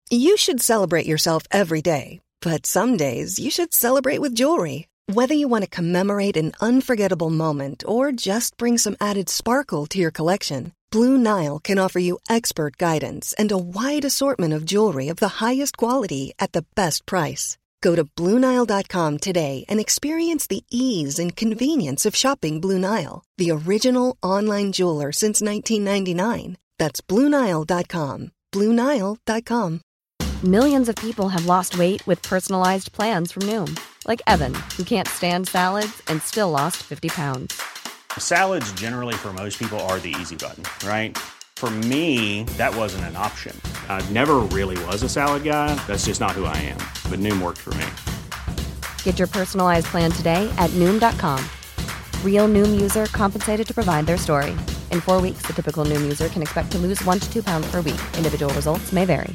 You should celebrate yourself every day, but some days you should celebrate with jewelry. Whether you want to commemorate an unforgettable moment or just bring some added sparkle to your collection, Blue Nile can offer you expert guidance and a wide assortment of jewelry of the highest quality at the best price. Go to BlueNile.com today and experience the ease and convenience of shopping Blue Nile, the original online jeweler since 1999. That's BlueNile.com. BlueNile.com. Millions of people have lost weight with personalized plans from Noom. Like Evan, who can't stand salads and still lost 50 pounds. Salads generally for most people are the easy button, right? For me, that wasn't an option. I never really was a salad guy. That's just not who I am. But Noom worked for me. Get your personalized plan today at Noom.com. Real Noom user compensated to provide their story. In 4 weeks, the typical Noom user can expect to lose 1 to 2 pounds per week. Individual results may vary.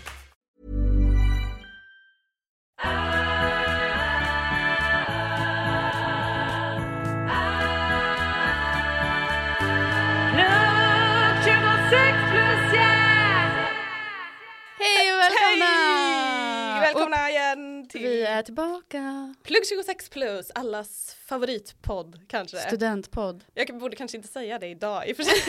Välkomna igen till... Vi är tillbaka. Plugg 26 plus, allas favoritpodd kanske. Studentpodd. Jag borde kanske inte säga det idag i och för sig.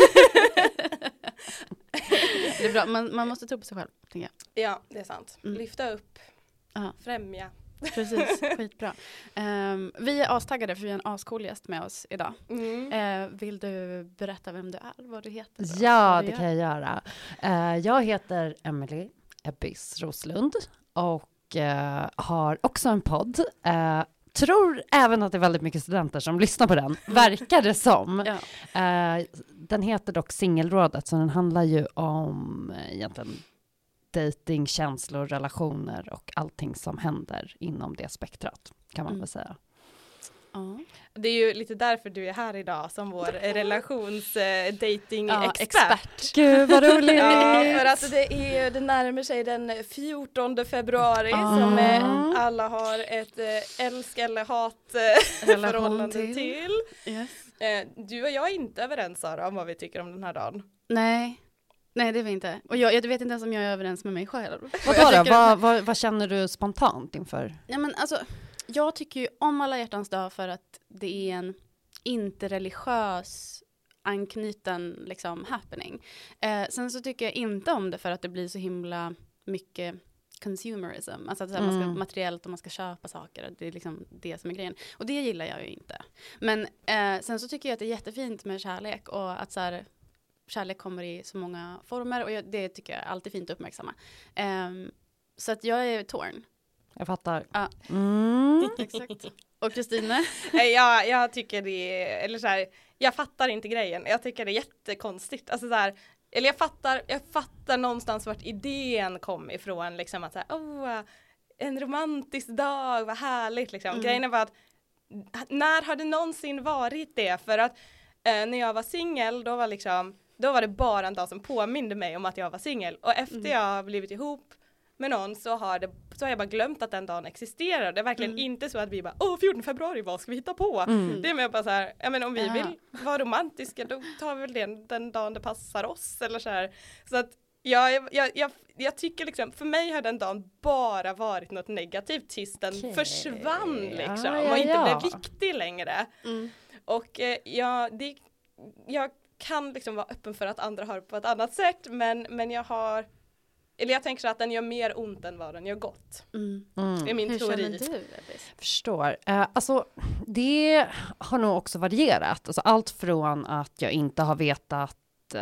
Det är bra, man måste tro på sig själv, tänker jag. Ja, det är sant. Lyfta upp, främja. Precis, skitbra. Vi är astaggade för vi har en ascool gäst med oss idag. Vill du berätta vem du är, vad du heter? Ja, det kan jag göra. Jag heter Emily Ebbis Roslund och har också en podd. Tror även att det är väldigt mycket studenter som lyssnar på den. Verkar det som. Ja. Den heter dock Singelrådet, så den handlar ju om egentligen dating, känslor, relationer och allting som händer inom det spektrat, kan man väl säga. Det är ju lite därför du är här idag som vår relations-dating-expert. Gud, vad roligt! Ja, för att det närmar sig den 14 februari som alla har ett älsk- eller hat-förhållande till. Yes. Du och jag är inte överens, Sara, om vad vi tycker om den här dagen. Nej, det är vi inte. Och jag vet inte ens om jag är överens med mig själv. Vad känner du spontant inför? Ja, men alltså, jag tycker ju om alla hjärtans dag för att det är en interreligiös anknuten liksom happening. Sen så tycker jag inte om det för att det blir så himla mycket consumerism. Alltså att man ska materiellt och man ska köpa saker. Det är liksom det som är grejen. Och det gillar jag ju inte. Men sen så tycker jag att det är jättefint med kärlek och att så här, kärlek kommer i så många former och det tycker jag är alltid fint att uppmärksamma. Så att jag är torn. Jag fattar. Ja. Exakt. Och Kristine? Jag tycker det är, eller så här, jag fattar inte grejen. Jag tycker det är jättekonstigt. Alltså så här, eller jag fattar någonstans vart idén kom ifrån. Liksom att så här, en romantisk dag, vad härligt. Liksom. Grejen är bara att, när har det någonsin varit det? För att när jag var singel, då var det bara en dag som påminde mig om att jag var singel. Och efter jag har blivit ihop med någon så har jag bara glömt att den dagen existerar. Det är verkligen inte så att vi bara 14 februari, vad ska vi hitta på? Det är mer bara så här, jag menar, om vi vill vara romantiska, då tar vi väl den dagen det passar oss eller så här. Så att jag tycker liksom, för mig har den dagen bara varit något negativt tills den försvann liksom och inte blev viktig längre. Och jag kan liksom vara öppen för att andra har på ett annat sätt, men jag tänker så att den gör mer ont än vad den gör gott. Det är min Hur teori. känner du? Förstår. Alltså, det har nog också varierat. Alltså, allt från att jag inte har vetat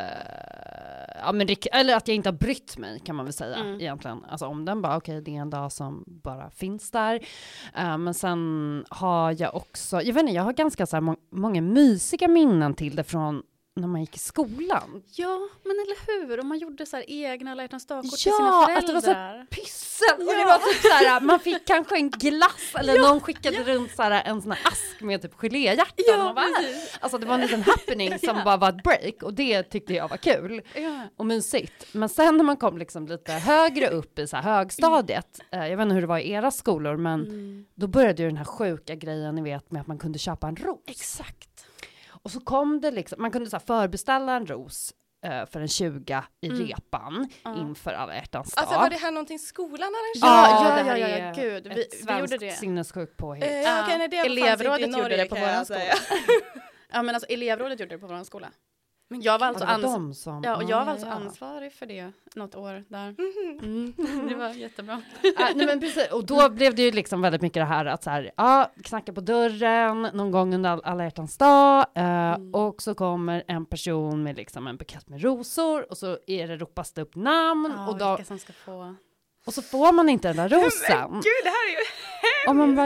eller att jag inte har brytt mig, kan man väl säga egentligen. Alltså om den bara, okej, det är en dag som bara finns där. Men sen har jag också, jag vet inte, jag har ganska så här många mysiga minnen till det från när man gick i skolan. Ja, men eller hur? Om man gjorde så här egna alla hjärtans dagkort till sina föräldrar. Att det var så här pyssel. Och det var typ så här, man fick kanske en glass eller någon skickade runt så här, en sån här ask med typ geléhjärtan. Alltså det var en liten happening som bara var ett break. Och det tyckte jag var kul och mysigt. Men sen när man kom liksom lite högre upp i så här högstadiet. Jag vet inte hur det var i era skolor, men då började ju den här sjuka grejen, ni vet, med att man kunde köpa en ros. Exakt. Och så kom det liksom, man kunde så här förbeställa en ros för en 20 i repan inför alla hjärtans dag. Alltså var det här någonting skolan arrangerade? Ja, gud. Vi gjorde det. Sinnessjukt på elevrådet gjorde det på våran skola. Säga. Ja, men alltså elevrådet gjorde det på våran skola. Men jag var alltså jag var alltså ansvarig för det något år där. Det var jättebra. Nej, men precis. Och då blev det ju liksom väldigt mycket det här att så här, knacka på dörren någon gång under alla hjärtans dag och så kommer en person med liksom en bukett med rosor och så ropas det upp namn och då som ska få. Och så får man inte den där rosen. Men gud, det här är ju hemskt. Och man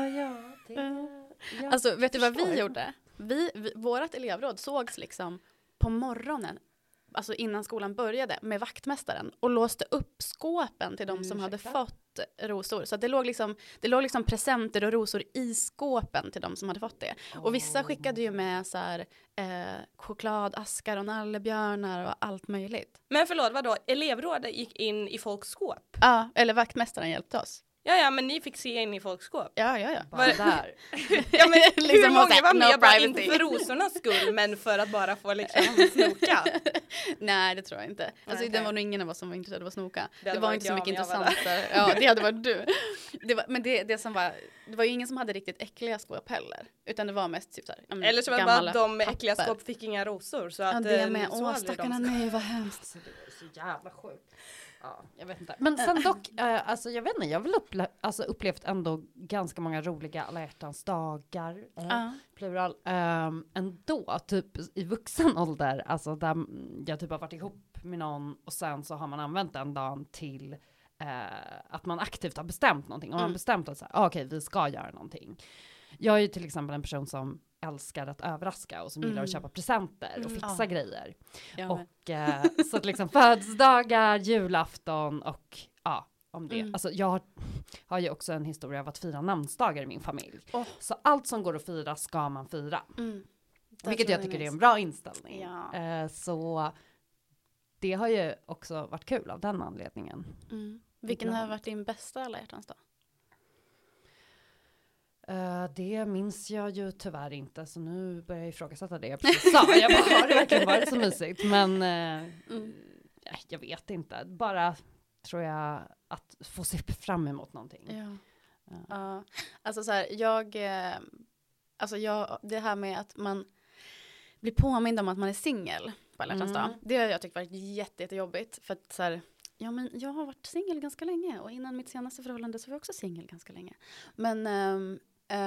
bara Alltså vet du vad vi gjorde? Vårat elevråd sågs liksom på morgonen, alltså innan skolan började, med vaktmästaren och låste upp skåpen till de som hade fått rosor. Så att det låg liksom presenter och rosor i skåpen till de som hade fått det. Och vissa skickade ju med så här, chokladaskar och nallebjörnar och allt möjligt. Men förlåt, vadå? Elevrådet gick in i folks skåp? Ja, eller vaktmästaren hjälpte oss. Ja, men ni fick se in i folks skåp. Ja. bara där. Ja, men Liksom hur många var med no bara privacy. inte för rosornas skull, men för att bara få liksom snoka? Nej, det tror jag inte. Alltså, Okay. det var nog ingen av oss som var intresserad av att snoka. Det var varit inte så jag mycket om jag var intressant. Ja, det hade varit du. Men det var ju ingen som hade riktigt äckliga skåp heller. Utan det var mest typ såhär. Eller så var det bara att de med äckliga skåp fick inga rosor. Så att, det med. så aldrig Stackarna, de. nej vad hemskt. Alltså, det var så jävla sjukt. Ja, jag vet inte. Men sen dock, alltså jag vet inte, jag har väl upplevt ändå ganska många roliga alla hjärtans dagar, plural, ändå, typ i vuxen ålder, alltså där jag typ har varit ihop med någon och sen så har man använt den dagen till att man aktivt har bestämt någonting. Och man har bestämt att okej, vi ska göra någonting. Jag är ju till exempel en person som älskar att överraska och som gillar att köpa presenter och fixa grejer. Och så att liksom födelsedagar, julafton och om det. Alltså jag har ju också en historia av att fira namnsdagar i min familj. Så allt som går att fira ska man fira. Vilket jag tycker är en bra inställning. Ja. Så det har ju också varit kul av den anledningen. Vilken har varit din bästa alla hjärtans dag? Det minns jag ju tyvärr inte, så nu börjar jag ifrågasätta det jag precis sa. Jag bara, har det verkligen varit så mysigt? Men jag vet inte. Bara tror jag att få se fram emot någonting. Ja. Alltså så här, det här med att man blir påmind om att man är singel på alla hjärtans dag. Det har jag tyckt varit jättejobbigt. För att så här, men jag har varit singel ganska länge. Och innan mitt senaste förhållande så var jag också singel ganska länge. Men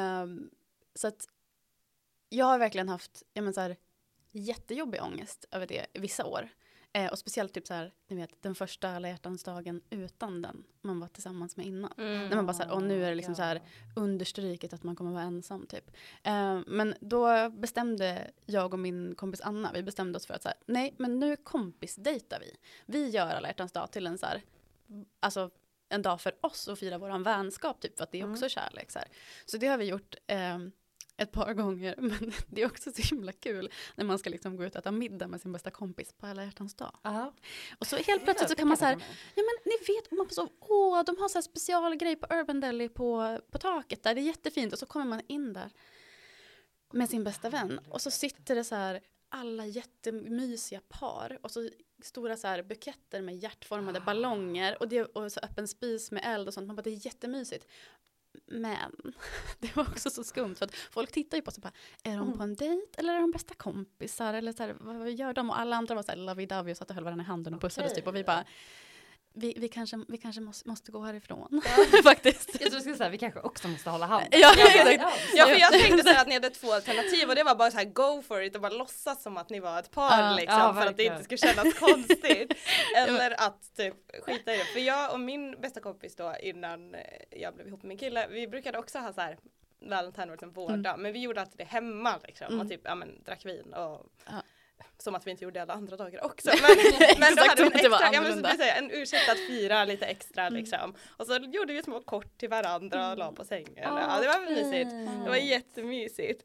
så att jag har verkligen haft så här, jättejobbig ångest över det i vissa år. Och speciellt typ så här, ni vet, den första alla hjärtans dagen utan den man var tillsammans med innan. När man bara så här, nu är det liksom så här understryket att man kommer vara ensam typ. Men då bestämde jag och min kompis Anna, vi bestämde oss för att så här, nej, men nu kompisdejtar vi. Vi gör alla hjärtans dag till en så här, alltså en dag för oss och fira våran vänskap typ, för att det är också kärlek så här. Så det har vi gjort ett par gånger, men det är också så himla kul när man ska liksom gå ut och äta middag med sin bästa kompis på alla hjärtans dag. Och så helt plötsligt så kan man så här, ja men ni vet, man så, de har så här specialgrej på Urban Deli på taket där, det är jättefint, och så kommer man in där med sin bästa vän och så sitter det så här alla jättemysiga par och så stora så här buketter med hjärtformade ballonger och så öppen spis med eld och sånt. Man bara, det är jättemysigt. Men det var också så skumt för att folk tittar ju på sig bara, är de på en dejt eller är de bästa kompisar eller så här, vad gör de? Och alla andra var så här lovey-dovey och satt och höll varandra i handen och pussades typ, och vi bara vi kanske måste gå härifrån. Faktiskt. Jag tror jag skulle säga vi kanske också måste hålla hand. Ja, för jag tänkte så här att ni hade 2 alternativ och det var bara så här go for it och bara låtsas som att ni var ett par liksom, för att det inte skulle kännas konstigt. Eller att typ skita i det. För jag och min bästa kompis då innan jag blev ihop med min kille, vi brukade också ha så här Valentine liksom vårdag, men vi gjorde alltid det hemma liksom, och typ drack vin och som att vi inte gjorde alla andra dagar också. Men då hade vi en ursäkt att fira lite extra liksom. Och så gjorde vi små kort till varandra och la på sängen. Det var mysigt. Det var jättemysigt.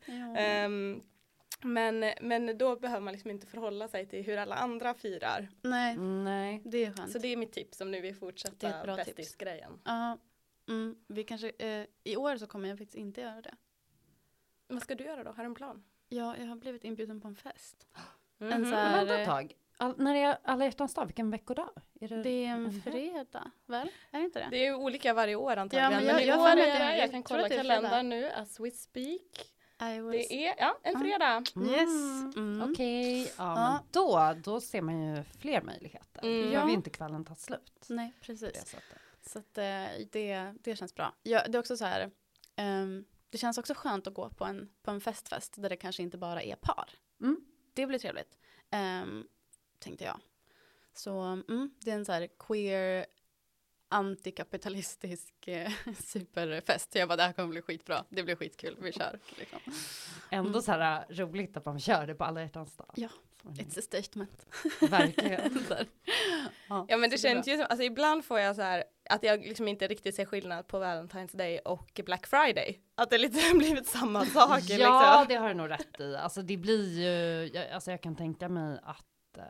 Men då behöver man liksom inte förhålla sig till hur alla andra firar. Nej. Det är skönt. Så det är mitt tips om nu vill fortsätta bästisgrejen. Vi kanske, i år så kommer jag faktiskt inte göra det. Vad ska du göra då? Har du en plan? Ja, jag har blivit inbjuden på en fest. Vänta ett tag. När är alla hjärtans dag? Vilken veckodag? Det är en fredag, väl? Är det inte det? Det är ju olika varje år antagligen. Ja, men men i jag år får är med det. jag kan tror kolla att det är kalendern fredag. nu as we speak. Det är en Ah. fredag. Yes. Okej, Ja. men då ser man ju fler möjligheter. Då behöver ju inte kvällen ta slut. Nej, på precis. det sättet. Så att, det känns bra. Ja, det är också så här, det känns också skönt att gå på en fest där det kanske inte bara är par. Det blir trevligt, tänkte jag. Så det är en så här queer, antikapitalistisk superfest. Jag bara, det här kommer bli skitbra. Det blir skitkul, vi kör. Liksom. Ändå så här roligt att man kör det på alla hjärtans dag. Ja, it's a statement. Verkligen. Ja men det känns ju som, alltså ibland får jag så här att jag liksom inte riktigt ser skillnad på Valentine's Day och Black Friday. Att det lite blivit samma sak. Ja, liksom. det har du nog rätt i. Alltså det blir ju, jag kan tänka mig att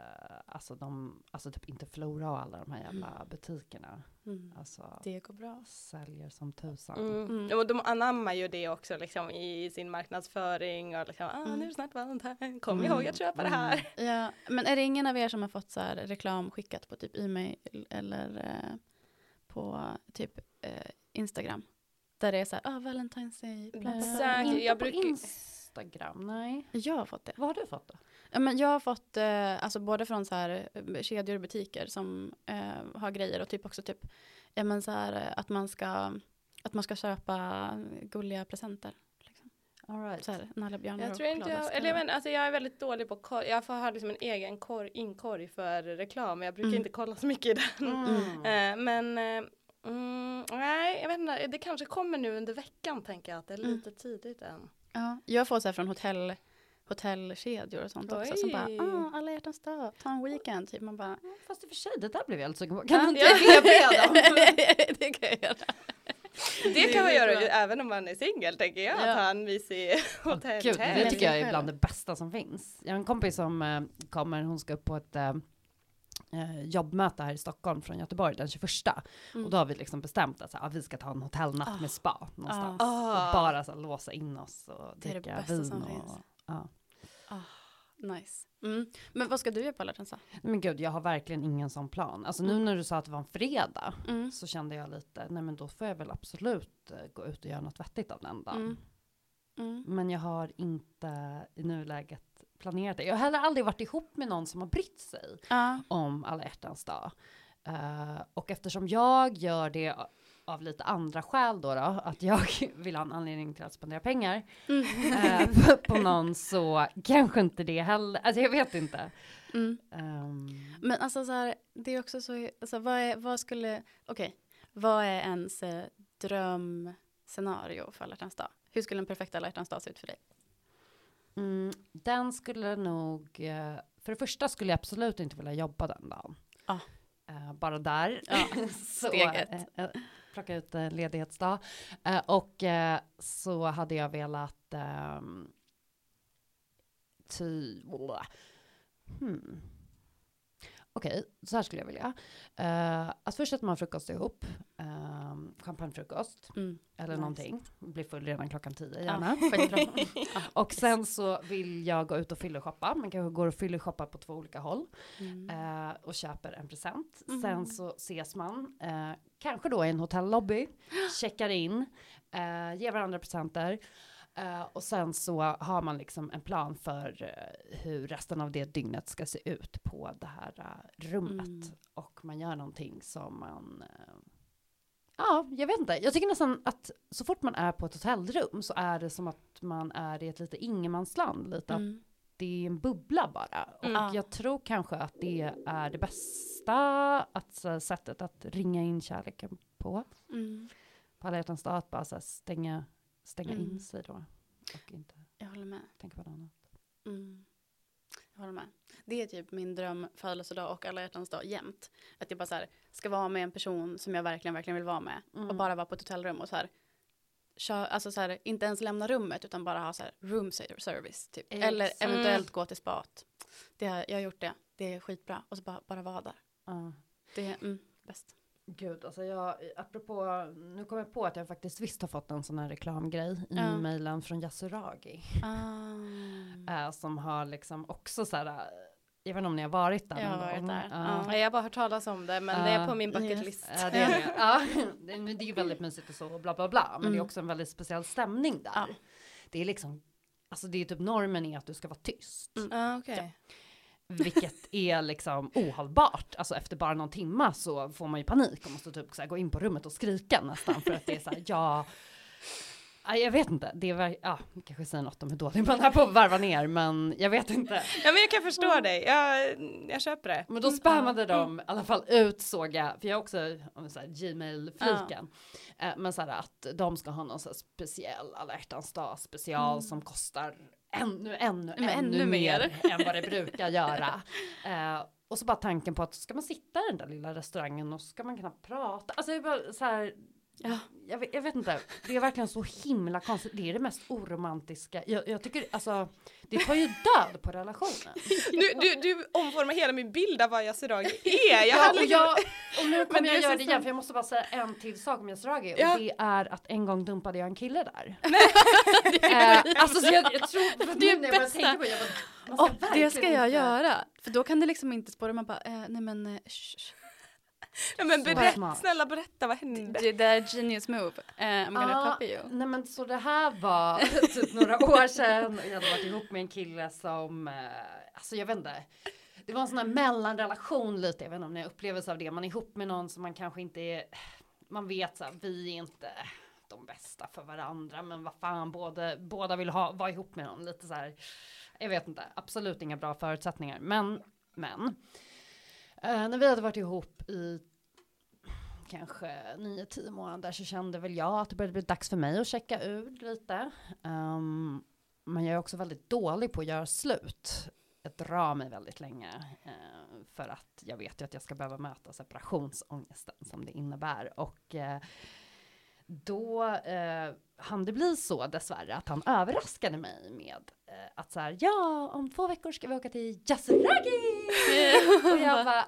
alltså typ inte Flora och alla de här jävla butikerna. Alltså, Det går bra. säljer som tusan. Och de anammar ju det också liksom i sin marknadsföring och liksom, nu är det snart Valentine, kom ihåg att köpa det här. Ja, men är det ingen av er som har fått så här reklam skickat på typ e-mail eller på typ Instagram? Där det är så här, Valentine's Day. Bla, bla, bla. Exakt. Inte Jag på brukar- Instagram, nej. Jag har fått det. Vad har du fått då? Ja, men jag har fått alltså både från så här kedjor och butiker som har grejer och typ också typ ja, men så här, att man ska köpa gulliga presenter liksom. All right. Så här, nallebjörnar Jag och tror inte chokladäskar. jag är väldigt dålig på jag får ha liksom en egen inkorg för reklam. Jag brukar inte kolla så mycket i den. Nej, jag vet inte. Det kanske kommer nu under veckan, tänker jag, att det är lite tidigt än. Ja, jag får så här från hotellkedjor och sånt också som bara, alla hjärtans dag, ta en weekend typ. Man bara, Fast i och för sig, det där blev jag helt sugen på. Kan du inte Ja. dem? det kan jag göra. Det kan man göra bra. även om man är singel, tänker jag. Ja. Att ha en mysig hotell. Gud, det tycker jag är själv. bland det bästa som finns. Jag har en kompis som kommer, hon ska upp på ett jobbmöte här i Stockholm från Göteborg den 21. Och då har vi liksom bestämt att så här, vi ska ta en hotellnatt med spa någonstans. Och bara så här, låsa in oss och Det är det dricka bästa vin. som Och, finns. ja. Nice. Men vad ska du göra på alla hjärtans dag? Men gud, jag har verkligen ingen sån plan. Alltså nu när du sa att det var en fredag så kände jag lite, nej men då får jag väl absolut gå ut och göra något vettigt av den dagen. Men jag har inte i nuläget planerat det. Jag har heller aldrig varit ihop med någon som har brytt sig om alla hjärtans dag. Och eftersom jag gör det av lite andra skäl då, att jag vill ha en anledning till att spendera pengar på någon, så kanske inte det heller. Alltså jag vet inte. Men alltså så här, det är också så, alltså, vad är ens drömscenario för alla hjärtans dag? Hur skulle en perfekt alla hjärtans dag se ut för dig? Den skulle nog, för det första skulle jag absolut inte vilja jobba den dagen. Bara där. Så, steget. Plocka ut en ledighetsdag. Och så hade jag velat Okej, så här skulle jag vilja. Att först äter man frukost ihop. Champagnefrukost. Eller någonting. Blir full redan klockan 10 gärna. Och sen så vill jag gå ut och fylleshoppa. Man kanske går och fylleshoppa på 2 olika håll. Och köper en present. Sen så ses man. Kanske då i en hotellobby. Checkar in. Ger varandra presenter. Och sen så har man liksom en plan för hur resten av det dygnet ska se ut på det här rummet. Och man gör någonting som man... jag vet inte. Jag tycker nästan att så fort man är på ett hotellrum så är det som att man är i ett lite ingenmansland. Lite att det är en bubbla bara. Och jag tror kanske att det är det bästa sättet att ringa in kärleken på. På alla hjärtans dag, att bara så här stänga in sig då. Och inte Jag håller med. tänka på något annat. Jag håller med. Det är typ min dröm födelsedag och alla hjärtans dag jämt. Att jag bara så här, ska vara med en person som jag verkligen, verkligen vill vara med. Och bara vara på ett hotellrum och så här, alltså så här, inte ens lämna rummet utan bara ha så här room service typ. Eller eventuellt gå till spat. Jag har gjort det. Det är skitbra. Och så bara vara där. Det är bäst. Gud, alltså nu kommer jag på att jag faktiskt visst har fått en sån här reklamgrej i mejlen från Yasuragi. Som har liksom också så här Jag vet inte om ni har varit där. Jag har varit där. Ja, jag har bara hört talas om det, men det är på min bucket list. Ja, det är det. Ja, det är ju väldigt mysigt och så, bla bla bla. Men det är också en väldigt speciell stämning där. Ja. Det är liksom, alltså det är typ normen är att du ska vara tyst. Okej. Vilket är liksom ohållbart. Alltså efter bara någon timma så får man ju panik och måste typ så här gå in på rummet och skrika nästan. För att det är så här, jag vet inte. Det är kanske säger något om hur dålig man är på att varva ner, men jag vet inte. Ja, men jag kan förstå dig. Jag köper det. Men då spammade de i alla fall ut, såg jag, för jag har också så här, Gmail-fliken. Men så här att de ska ha någon så här speciell alla hjärtans dag special som kostar ännu mer än vad det brukar göra. Och så bara tanken på att ska man sitta i den där lilla restaurangen och ska man kunna prata. Alltså det är bara så här. Ja. Jag vet inte, det är verkligen så himla konstigt. Det är det mest oromantiska. Jag tycker, alltså, det tar ju död på relationen. Du omformar hela min bild av vad Yasuragi är. Och nu kommer jag göra det igen, för jag måste bara säga en till sak om Yasuragi. Och det är att en gång dumpade jag en kille där. Alltså så jag tror det är det bästa. Det ska jag göra. För då kan det liksom inte spåra. Man bara, Ja, men snälla berätta, vad hände? Det där genius move. I'm gonna copy you. Nej, men så det här var typ några år sedan. Jag hade varit ihop med en kille som, alltså jag vet inte. Det var en sån här mellanrelation lite. Jag vet inte om ni har upplevelse av det. Man är ihop med någon som man kanske inte är, man vet så här, vi är inte de bästa för varandra. Men vad fan, båda vill vara ihop med någon. Lite så här, jag vet inte. Absolut inga bra förutsättningar. Men. När vi hade varit ihop i kanske 9-10 månader så kände väl jag att det började bli dags för mig att checka ur lite. Men jag är också väldigt dålig på att göra slut. Jag drar mig väldigt länge för att jag vet ju att jag ska behöva möta separationsångesten som det innebär. Och då hann det bli så dessvärre att han överraskade mig med att så här, ja, om 2 veckor ska vi åka till Yasuragi! Och jag bara,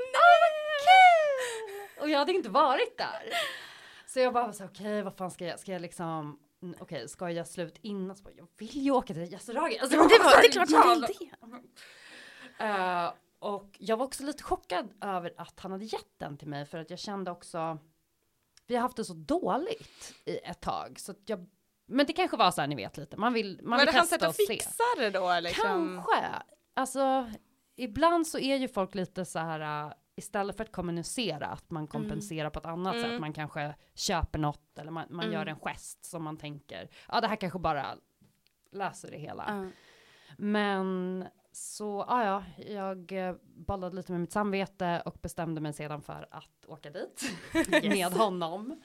kul! Och jag hade inte varit där. Så jag bara så okej, vad fan ska jag liksom, ska jag göra slut innan? Så bara, jag vill ju åka till Yasuragi. Alltså, det är klart man vill det. Och jag var också lite chockad över att han hade gett den till mig, för att jag kände också, vi har haft det så dåligt i ett tag, så att men det kanske var så här, ni vet lite. Man vill testa och se. Fixa det då liksom? Kanske. Alltså, ibland så är ju folk lite så här, istället för att kommunicera, att man kompenserar på ett annat sätt. Man kanske köper något, eller man gör en gest som man tänker, det här kanske bara löser det hela. Men så, jag bollade lite med mitt samvete och bestämde mig sedan för att åka dit med honom.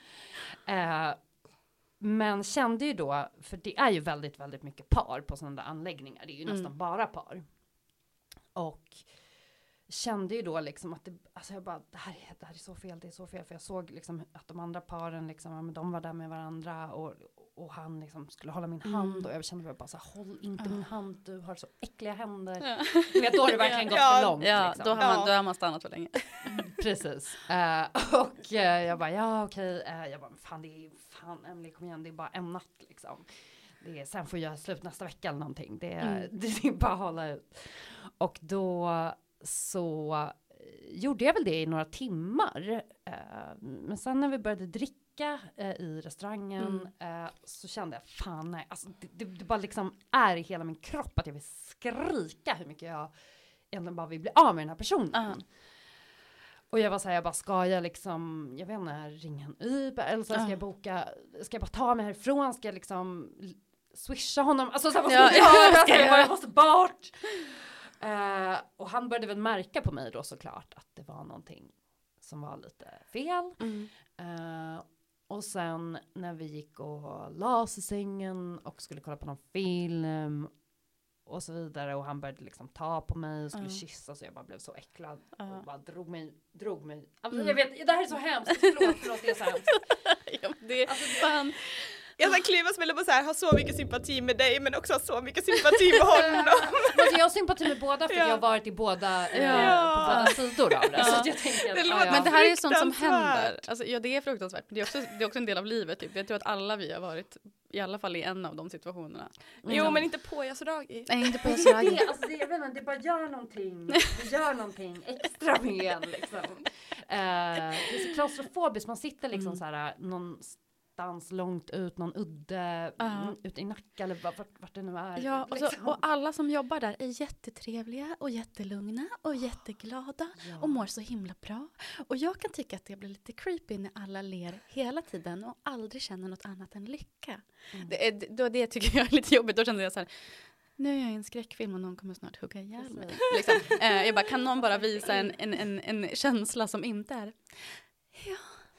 Men kände ju då, för det är ju väldigt, väldigt mycket par på sådana där anläggningar. Det är ju nästan bara par. Och kände ju då liksom att jag bara, det här är så fel, det är så fel. För jag såg liksom att de andra paren liksom, de var där med varandra och han liksom skulle hålla min hand. Och jag kände bara så här, håll inte min hand, du har så äckliga händer. Du vet, då har det verkligen gått för långt. Ja, liksom. då har man stannat för länge. Precis. Och jag bara, okej. Jag bara, fan Emily, kom igen, det är bara en natt liksom. Sen får jag slut nästa vecka eller någonting. Det är bara att hålla ut. Och då så gjorde jag väl det i några timmar. Men sen när vi började dricka i restaurangen så kände jag, fan nej. Alltså, det bara liksom är i hela min kropp att jag vill skrika hur mycket jag egentligen bara vill bli av med den här personen. Och jag var så här, ska jag liksom, jag vet inte, ringa en Uber eller så ska jag bara ta mig härifrån, ska jag liksom swisha honom, alltså så här, jag måste bort. Och han började väl märka på mig då såklart att det var någonting som var lite fel. Och sen när vi gick och la oss i sängen och skulle kolla på någon film och så vidare, och han började liksom ta på mig och skulle kyssa, så jag bara blev så äcklad och bara drog mig. Alltså, jag vet, det här är så hemskt, förlåt det är så hemskt. Det fan. Jag så kluvas mellan att så här, ha så mycket sympati med dig men också ha så mycket sympati med honom. Alltså jag har sympati med båda för jag har varit i båda på båda sidor av det. Så jag tänker Men det här är ju sånt som händer. Alltså, ja, det är fruktansvärt. Men det är också en del av livet. Typ. Jag tror att alla vi har varit i alla fall i en av de situationerna. Jo, men inte på Yasuragi. Nej, inte på Yasuragi. Det bara gör någonting extra med en liksom. Det är så klaustrofobiskt. Man sitter liksom så här någonstans långt ut, någon udde ut i Nacka eller vart det nu är. Ja, och alla som jobbar där är jättetrevliga och jättelugna och jätteglada och mår så himla bra. Och jag kan tycka att det blir lite creepy när alla ler hela tiden och aldrig känner något annat än lycka. Det tycker jag är lite jobbigt. Då känner jag så här, nu är jag i en skräckfilm och någon kommer snart hugga ihjäl mig. Liksom. Jag bara, kan någon bara visa en känsla som inte är... Ja.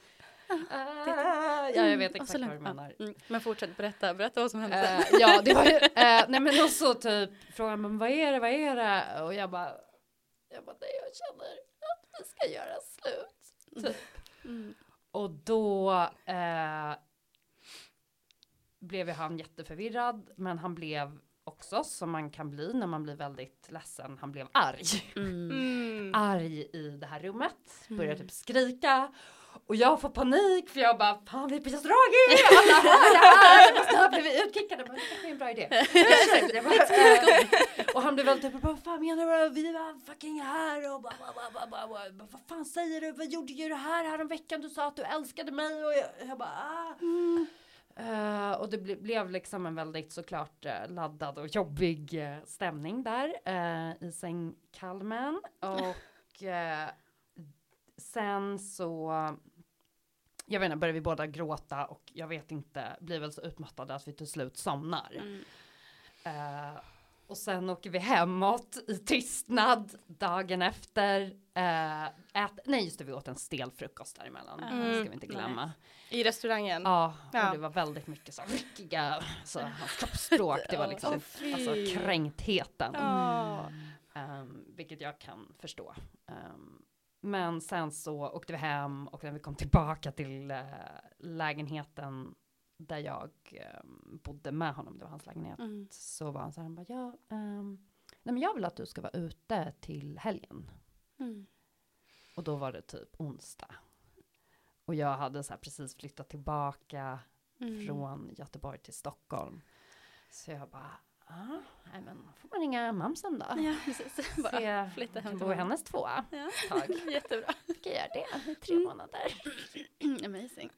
Jag vet exakt vad du menar. Men fortsätt berätta vad som hände. Ja, det var ju nej men och så typ frågar man vad är det och jag bara jag känner att vi ska göra slut typ. Och då blev han jätteförvirrad, men han blev också, som man kan bli när man blir väldigt ledsen, han blev arg. Arg i det här rummet, började typ skrika. Och jag får panik för jag bara, fan vi är på Yasuragi! Alla blev vi utkickade, men det kanske är en bra idé. Och han blev väldigt typ, vad fan menar du? Vi var fucking här och vad fan säger du? Vad gjorde du det här om veckan? Du sa att du älskade mig och jag bara, och det blev liksom en väldigt såklart laddad och jobbig stämning där i sängkalmen. Och sen så, jag vet inte, började vi båda gråta och jag vet inte, blir väl så utmattade att vi till slut somnar. Och sen åker vi hemåt i tystnad dagen efter. Nej just det, vi åt en stel frukost däremellan. Det ska vi inte glömma. I restaurangen? Ja, och det var väldigt mycket så ryckiga, så hans kroppsspråk, det var liksom alltså kränktheten. Vilket jag kan förstå. Men sen så åkte vi hem och när vi kom tillbaka till lägenheten där jag bodde med honom, det var hans lägenhet, så var han så här, han bara, nej men jag vill att du ska vara ute till helgen. Och då var det typ onsdag. Och jag hade så här precis flyttat tillbaka från Göteborg till Stockholm. Så jag bara, nej men får man ringa mamsen då? Ja, precis. Bara flytta hem till hennes 2 tag. Jättebra. Ska jag göra det i 3 månader. Amazing.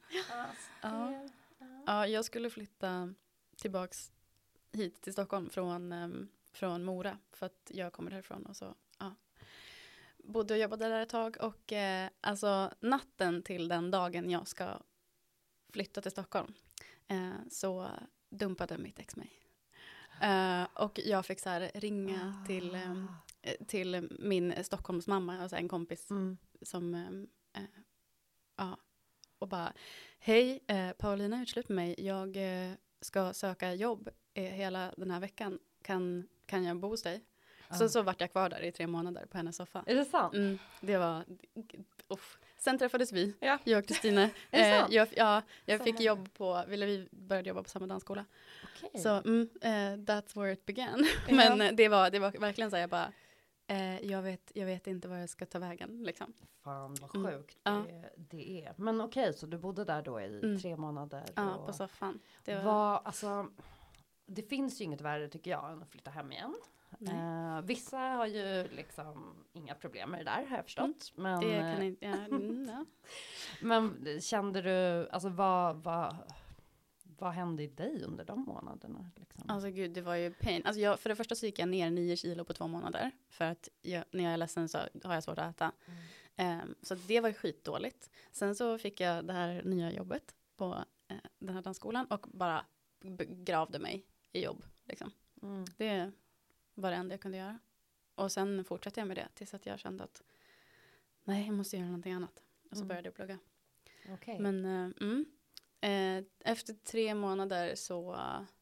Ja, jag skulle flytta tillbaks hit till Stockholm från Mora. För att jag kommer därifrån och så, bodde och jobbade där ett tag. Och alltså natten till den dagen jag ska flytta till Stockholm så dumpade mitt ex mig. Och jag fick så här ringa till min Stockholms mamma, alltså en kompis som och bara, hej, Paulina har gjort slut med mig. Jag ska söka jobb hela den här veckan. Kan jag bo hos dig? Så vart jag kvar där i 3 månader på hennes soffa. Är det sant? Det var... Sen träffades vi, jag och Kristina. Jag fick jobb vi började jobba på samma dansskola. Okay. Så that's where it began. Men det var verkligen så här, jag bara, jag vet inte var jag ska ta vägen. Liksom. Fan vad sjukt det är. Men okej, så du bodde där då i 3 månader? Ja, på soffan. Det finns ju inget värre tycker jag än att flytta hem igen. Vissa har ju liksom inga problem med det där, har jag förstått. Men, det kan inte, men kände du, alltså vad hände i dig under de månaderna? Liksom? Alltså gud, det var ju pain. Alltså för det första så gick jag ner 9 kilo på 2 månader. För att när jag är ledsen så har jag svårt att äta. Så det var ju skitdåligt. Sen så fick jag det här nya jobbet på den här dansskolan. Och bara begravde mig i jobb. Liksom. Det var det enda jag kunde göra. Och sen fortsatte jag med det tills att jag kände att nej, jag måste göra någonting annat. Och så började jag plugga. Okay. Men efter 3 månader så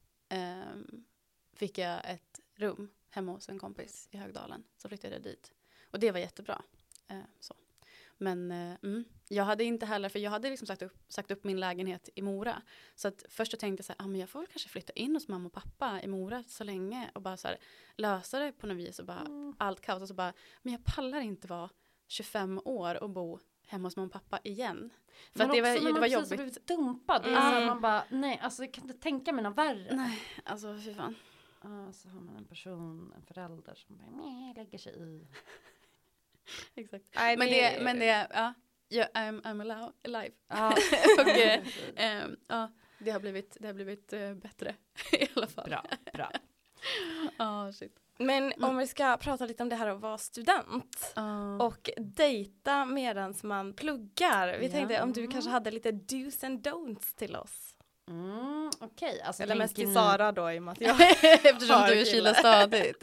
fick jag ett rum hemma hos en kompis i Högdalen. Så flyttade jag dit. Och det var jättebra. Men jag hade inte heller, för jag hade liksom sagt upp min lägenhet i Mora. Så att först så tänkte jag så här, men jag får väl kanske flytta in hos mamma och pappa i Mora så länge. Och bara så här, lösa det på något vis och bara allt kaos. Och så bara, men jag pallar inte vara 25 år och bo hemma hos mamma och pappa igen. För att det var jobbigt. Man blivit dumpad. Det är så man bara, nej, alltså jag kan inte tänka mig något värre. Nej, alltså fy fan. Så har man en förälder som bara, lägger sig i. Exakt. Nej, men det I'm alive. Ja. Och det har blivit bättre i alla fall. Bra. Shit. Men om vi ska prata lite om det här att vara student och dejta medan man pluggar. Vi tänkte om du kanske hade lite do's and don'ts till oss. Okej. Alltså, eller mest till Sara då i och med att jag eftersom du är kyla stadigt.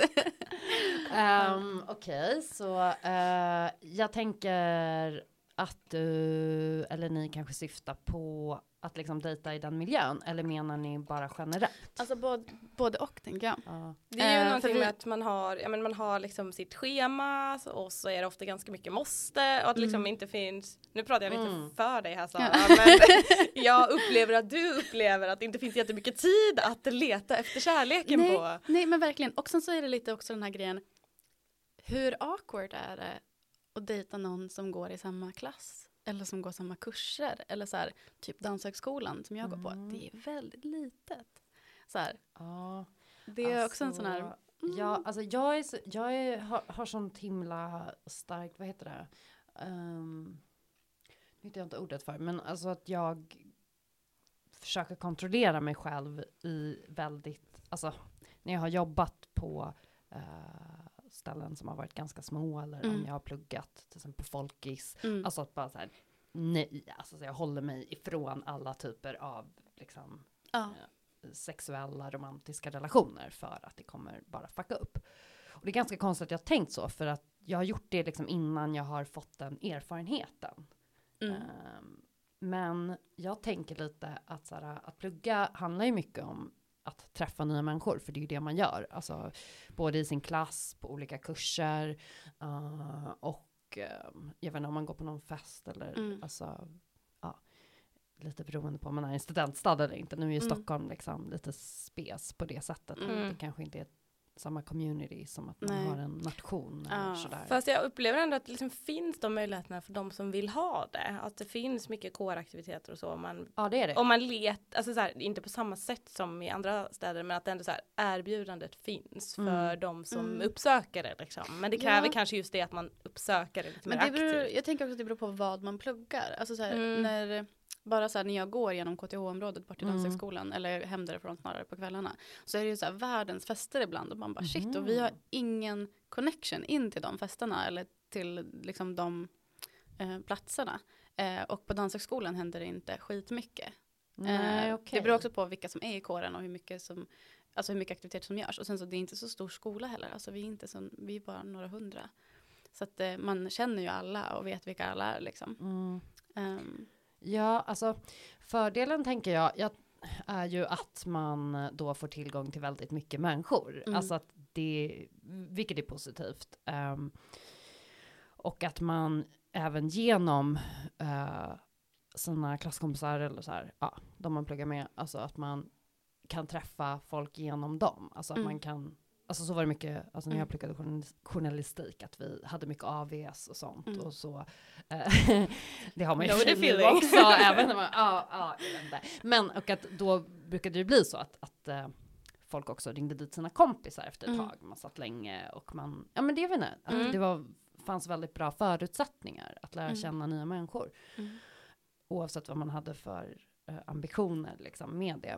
Okej, så jag tänker att du eller ni kanske syftar på att liksom dejta i den miljön, eller menar ni bara generellt? Alltså både och, tänker jag. Det är ju någonting med att man har liksom sitt schema och så är det ofta ganska mycket måste och att liksom inte finns, nu pratar jag lite för dig här Sara, men jag upplever att du upplever att det inte finns jättemycket tid att leta efter kärleken på. Nej, men verkligen. Och sen så är det lite också den här grejen, hur awkward är det att dejta någon som går i samma klass? Eller som går samma kurser. Eller så här, typ danshögskolan som jag går på. Det är väldigt litet. Så här. Ja. Det är också en sån här... Ja, alltså har sånt himla starkt, vad heter det? Nu vet jag inte ordet för. Men alltså att jag försöker kontrollera mig själv i väldigt... Alltså när jag har jobbat på... ställen som har varit ganska små eller om jag har pluggat till exempel på Folkis. Alltså att bara så här, nej, alltså så jag håller mig ifrån alla typer av liksom sexuella, romantiska relationer för att det kommer bara fucka upp. Och det är ganska konstigt att jag har tänkt så, för att jag har gjort det liksom innan jag har fått den erfarenheten. Men jag tänker lite att, så här, att plugga handlar ju mycket om att träffa nya människor, för det är ju det man gör. Alltså, både i sin klass, på olika kurser och jag vet inte om man går på någon fest eller alltså, lite beroende på om man är i en studentstad eller inte. Nu är ju Stockholm liksom lite spes på det sättet. Det kanske inte är samma community som att man har en nation. Eller sådär. Fast jag upplever ändå att det liksom finns de möjligheterna för de som vill ha det. Att det finns mycket kåraktiviteter och så. Det är det. Om man alltså så här, inte på samma sätt som i andra städer, men att ändå så här, erbjudandet finns för de som uppsöker det. Liksom. Men det kräver kanske just det att man uppsöker det lite mer aktivt. Jag tänker också att det beror på vad man pluggar. Alltså så här, bara så här, när jag går genom KTH-området bort till danshögskolan eller hem därifrån snarare på kvällarna, så är det ju så här världens fester ibland och man bara shit, och vi har ingen connection in till de festerna eller till liksom de platserna. Och på danshögskolan händer det inte skitmycket. Det beror också på vilka som är i kåren och hur mycket aktiviteter som görs. Och sen så det är inte så stor skola heller. Alltså vi är bara några hundra. Så att man känner ju alla och vet vilka alla är liksom. Ja, alltså fördelen tänker jag är ju att man då får tillgång till väldigt mycket människor. Alltså att vilket är positivt. Och att man även genom sina klasskompisar eller så här, de man pluggar med, alltså att man kan träffa folk genom dem. Alltså att man kan, alltså så var det mycket, alltså när jag pluggade journalistik, att vi hade mycket AVS och sånt och så. Det har man ju också, även när man, jag vet inte. Men, och att då brukade det bli så att folk också ringde dit sina kompisar efter ett tag. Man satt länge och man, men det vet jag inte, det fanns väldigt bra förutsättningar att lära känna nya människor. Oavsett vad man hade för ambitioner liksom, med det.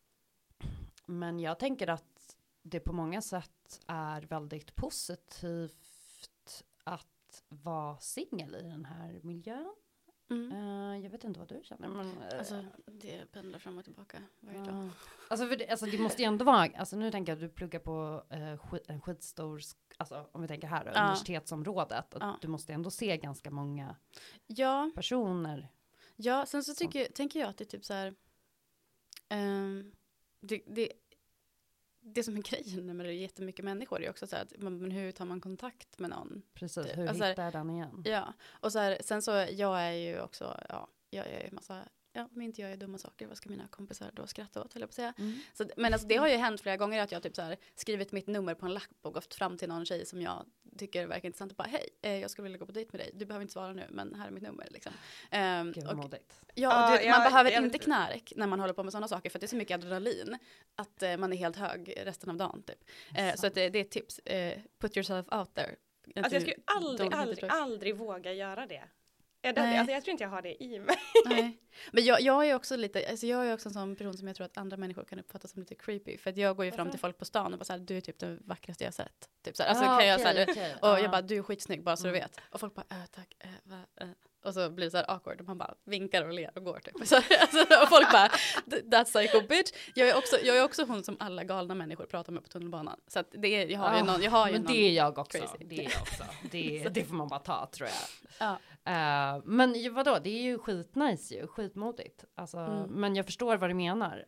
Men jag tänker att det på många sätt är väldigt positivt att vara singel i den här miljön. Jag vet inte vad du känner. Men, alltså, det pendlar fram och tillbaka varje dag. Alltså det måste ju ändå vara, alltså nu tänker jag att du pluggar på en skitstor, alltså om vi tänker här då, universitetsområdet. Att du måste ändå se ganska många personer. Ja, sen så tänker jag att det är typ så här, det som är grejen när det är jättemycket människor är också så här att men hur tar man kontakt med någon? Precis, hur alltså, hittar jag den igen? Ja, och så här, sen så jag är ju också, jag är ju massa, om inte jag gör dumma saker, vad ska mina kompisar då skratta åt, eller på att säga. Så, men alltså, det har ju hänt flera gånger att jag typ så här skrivit mitt nummer på en lapp och gått fram till någon tjej som jag tycker verkar intressant och bara, hej, jag skulle vilja gå på dejt med dig. Du behöver inte svara nu, men här är mitt nummer liksom. Gud, och, modigt. ja, och man behöver inte knark när man håller på med sådana saker, för det är så mycket adrenalin att man är helt hög resten av dagen typ. Så att det är ett tips, put yourself out there. Alltså jag skulle aldrig våga göra det. Alltså jag tror inte jag har det i mig. Nej. Men jag är också lite, alltså jag är också en sån person som jag tror att andra människor kan uppfatta som lite creepy. För att jag går ju fram till folk på stan och bara såhär, du är typ den vackraste jag sett. Typ såhär, alltså kan jag såhär, och jag bara, du är skitsnygg bara så du vet. Och folk bara, tack, och så blir det såhär awkward och man bara vinkar och ler och går typ. Så, alltså, och folk bara, that's psycho bitch. Jag är också hon som alla galna människor pratar med på tunnelbanan. Så att det är, jag har ju någon det är jag också. Crazy. Det är jag också. Det får man bara ta, tror jag. Ja. Men vadå, det är ju skitnice ju, skitmodigt. Alltså, men jag förstår vad du menar.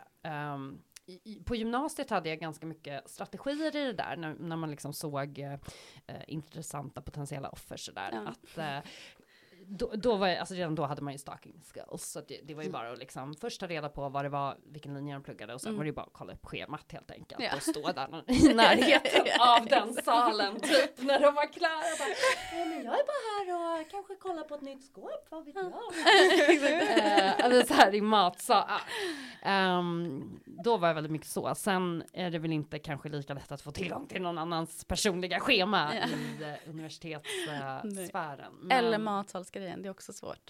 På gymnasiet hade jag ganska mycket strategier i det där, när man liksom såg intressanta potentiella offer sådär. Ja. Att då var jag, alltså redan då hade man ju stalking skills, så det var ju bara att liksom först ta reda på vad det var, vilken linje de pluggade, och sen var det ju bara att kolla upp schemat helt enkelt och stå där i närheten av den salen typ när de var klara och bara, men jag är bara här och kanske kolla på ett nytt skåp, vad vet jag? Alltså så här i matsal. Då var jag väldigt mycket så. Sen är det väl inte kanske lika lätt att få tillgång till någon annans personliga schema i universitetssfären. Eller matsalsgrejen, det är också svårt.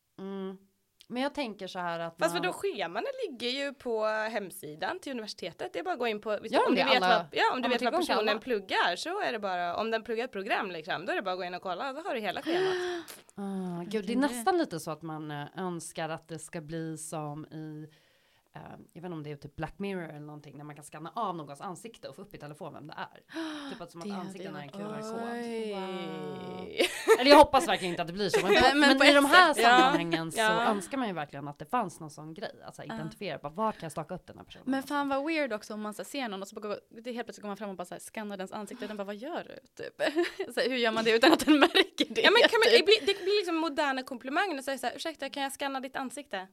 Men jag tänker så här att... Fast vadå, scheman ligger ju på hemsidan till universitetet. Det är bara att gå in på... Om du vet vad personen pluggar, så är det bara... Om den pluggar ett program liksom, då är det bara att gå in och kolla. Då har du hela schemat. Gud, det är nästan lite så att man önskar att det ska bli som i... jag vet inte om det är typ Black Mirror eller någonting, när man kan skanna av någons ansikte och få upp i telefon vem det är. Typ att som att ansikten är en QR-kod. Wow. Eller jag hoppas verkligen inte att det blir så. Men i de här sammanhangen så Ja. önskar man ju verkligen att det fanns någon sån grej. Alltså identifiera, bara var kan jag staka upp den här personen? Men fan vad weird också om man så ser någon och så bara, det helt plötsligt går man fram och bara så här, skannar dens ansikte och den bara, vad gör du? Typ. Så här, hur gör man det utan att den märker det? Ja, men det blir liksom moderna komplimanger. Så här, ursäkta, kan jag skanna ditt ansikte?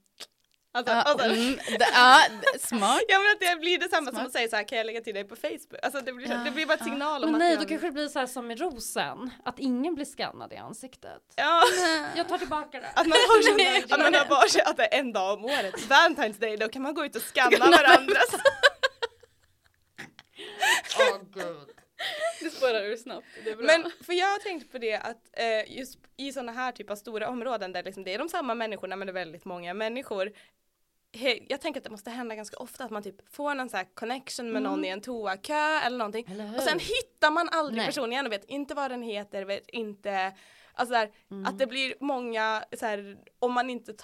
Smart. Ja, men att det blir detsamma som att säga så här, kan jag lägga till dig på Facebook? Alltså det blir bara ett signal om men att nej, då kanske det blir så här som i Rosen, att ingen blir skannad i ansiktet. Ja. Jag tar tillbaka det. Att man har bara sig att det är en dag om året. Valentine's Day, då kan man gå ut och skanna varandras. Gud. Det spårar ur snabbt. Det är bra. Men för jag har tänkt på det att just i sådana här typ av stora områden där liksom det är de samma människorna men det är väldigt många människor. Jag tänker att det måste hända ganska ofta att man typ får någon så här connection med någon i en toakö eller någonting. Och sen hittar man aldrig personen igen och vet inte vad den heter, vet inte, alltså där, att det blir många så här, om man inte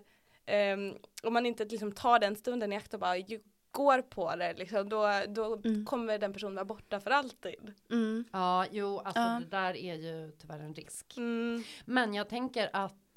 liksom tar den stunden i akt och bara går på det liksom, då kommer den personen vara borta för alltid. Ja, jo, alltså det där är ju tyvärr en risk. Men jag tänker att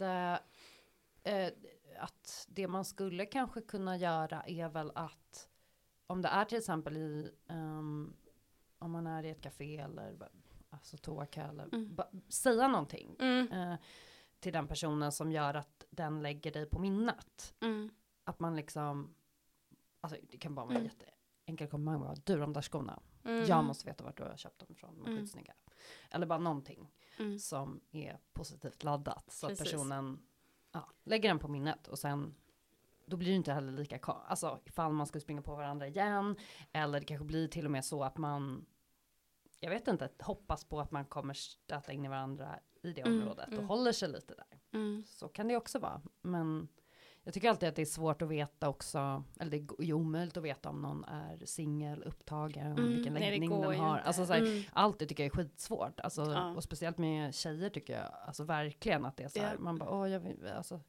det man skulle kanske kunna göra är väl att om det är till exempel om man är i ett café eller alltså toakö eller säga någonting till den personen som gör att den lägger dig på minnet. Att man liksom, alltså det kan bara vara jätteenkelt komplimang bara, du, de där skorna. Jag måste veta vart du har köpt dem ifrån, de är skitsnygga. Eller bara någonting som är positivt laddat. Så att personen lägger den på minnet och sen då blir det inte heller lika alltså ifall man ska springa på varandra igen, eller det kanske blir till och med så att man, jag vet inte, hoppas på att man kommer stöta in i varandra i det området och håller sig lite där. Så kan det också vara, men jag tycker alltid att det är svårt att veta också, eller det är omöjligt att veta om någon är singel, upptagen, vilken läggning den har. Alltså, så här, allt det tycker jag är skitsvårt. Alltså, och speciellt med tjejer tycker jag alltså, verkligen att det är så här. Man bara, jag vill, alltså.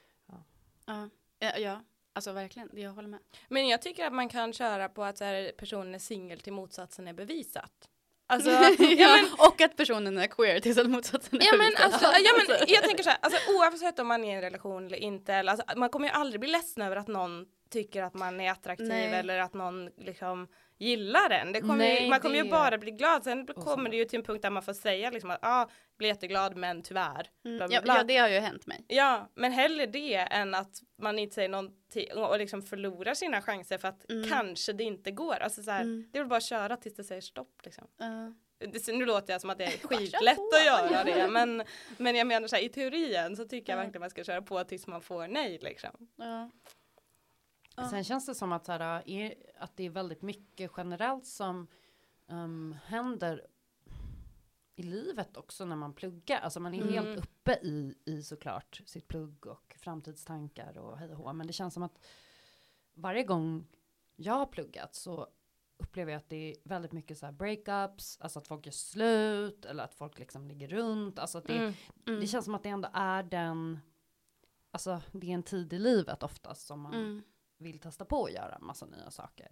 Ja, alltså verkligen, jag håller med. Men jag tycker att man kan köra på att så här, personen är singel till motsatsen är bevisat. Alltså, och att personen är queer tills att motsatsen är bevisat. Jag tänker så här, alltså, oavsett om man är i en relation eller inte, eller, alltså, man kommer ju aldrig bli ledsen över att någon tycker att man är attraktiv eller att någon liksom gilla den. Det kommer Nej, man kommer ju det- bara bli glad. Sen kommer det ju till en punkt där man får säga liksom att blir jätteglad men tyvärr. Bla, bla, bla. Ja, det har ju hänt mig. Ja, men hellre det än att man inte säger någonting och liksom förlorar sina chanser för att kanske det inte går. Alltså så här, det är väl bara att köra tills det säger stopp liksom. Nu låter jag som att det är skitlätt att göra det, men jag menar så här, i teorin så tycker jag verkligen man ska köra på tills man får nej liksom. Ja. Sen känns det som att, så här, att det är väldigt mycket generellt som händer i livet också när man pluggar. Alltså man är helt uppe i såklart sitt plugg och framtidstankar och hej och hå. Men det känns som att varje gång jag har pluggat så upplever jag att det är väldigt mycket så här breakups, alltså att folk är slut eller att folk liksom ligger runt. Alltså att det känns som att det ändå är alltså det är en tid i livet oftast som man vill testa på att göra massa nya saker.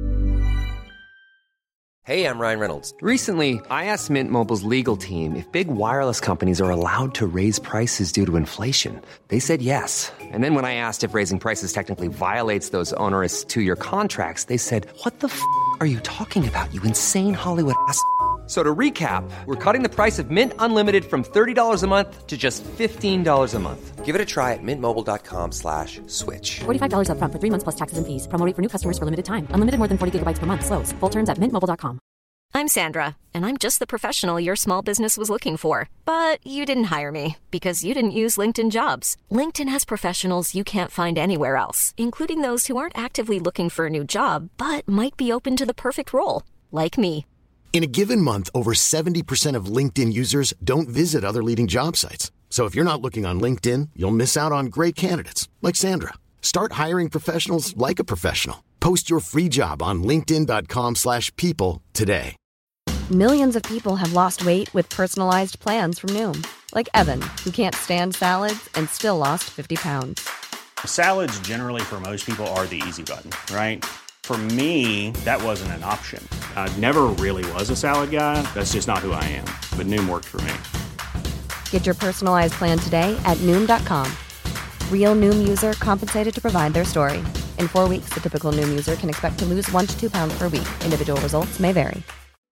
Hey, I'm Ryan Reynolds. Recently, I asked Mint Mobile's legal team if big wireless companies are allowed to raise prices due to inflation. They said yes. And then when I asked if raising prices technically violates those onerous 2-year contracts, they said, "What the f*** are you talking about, you insane Hollywood ass?" So to recap, we're cutting the price of Mint Unlimited from $30 a month to just $15 a month. Give it a try at mintmobile.com/switch. $45 up front for 3 months plus taxes and fees. Promo rate for new customers for limited time. Unlimited more than 40 gigabytes per month. Slows full terms at mintmobile.com. I'm Sandra, and I'm just the professional your small business was looking for. But you didn't hire me because you didn't use LinkedIn Jobs. LinkedIn has professionals you can't find anywhere else, including those who aren't actively looking for a new job, but might be open to the perfect role, like me. In a given month, over 70% of LinkedIn users don't visit other leading job sites. So if you're not looking on LinkedIn, you'll miss out on great candidates like Sandra. Start hiring professionals like a professional. Post your free job on linkedin.com/people today. Millions of people have lost weight with personalized plans from Noom. Like Evan, who can't stand salads and still lost 50 pounds. Salads generally for most people are the easy button, right? For me, that wasn't an option. I never really was a salad guy. That's just not who I am. But Noom worked for me. Get your personalized plan today at Noom.com. Real Noom user compensated to provide their story. In 4 weeks, the typical Noom user can expect to lose 1 to 2 pounds per week. Individual results may vary.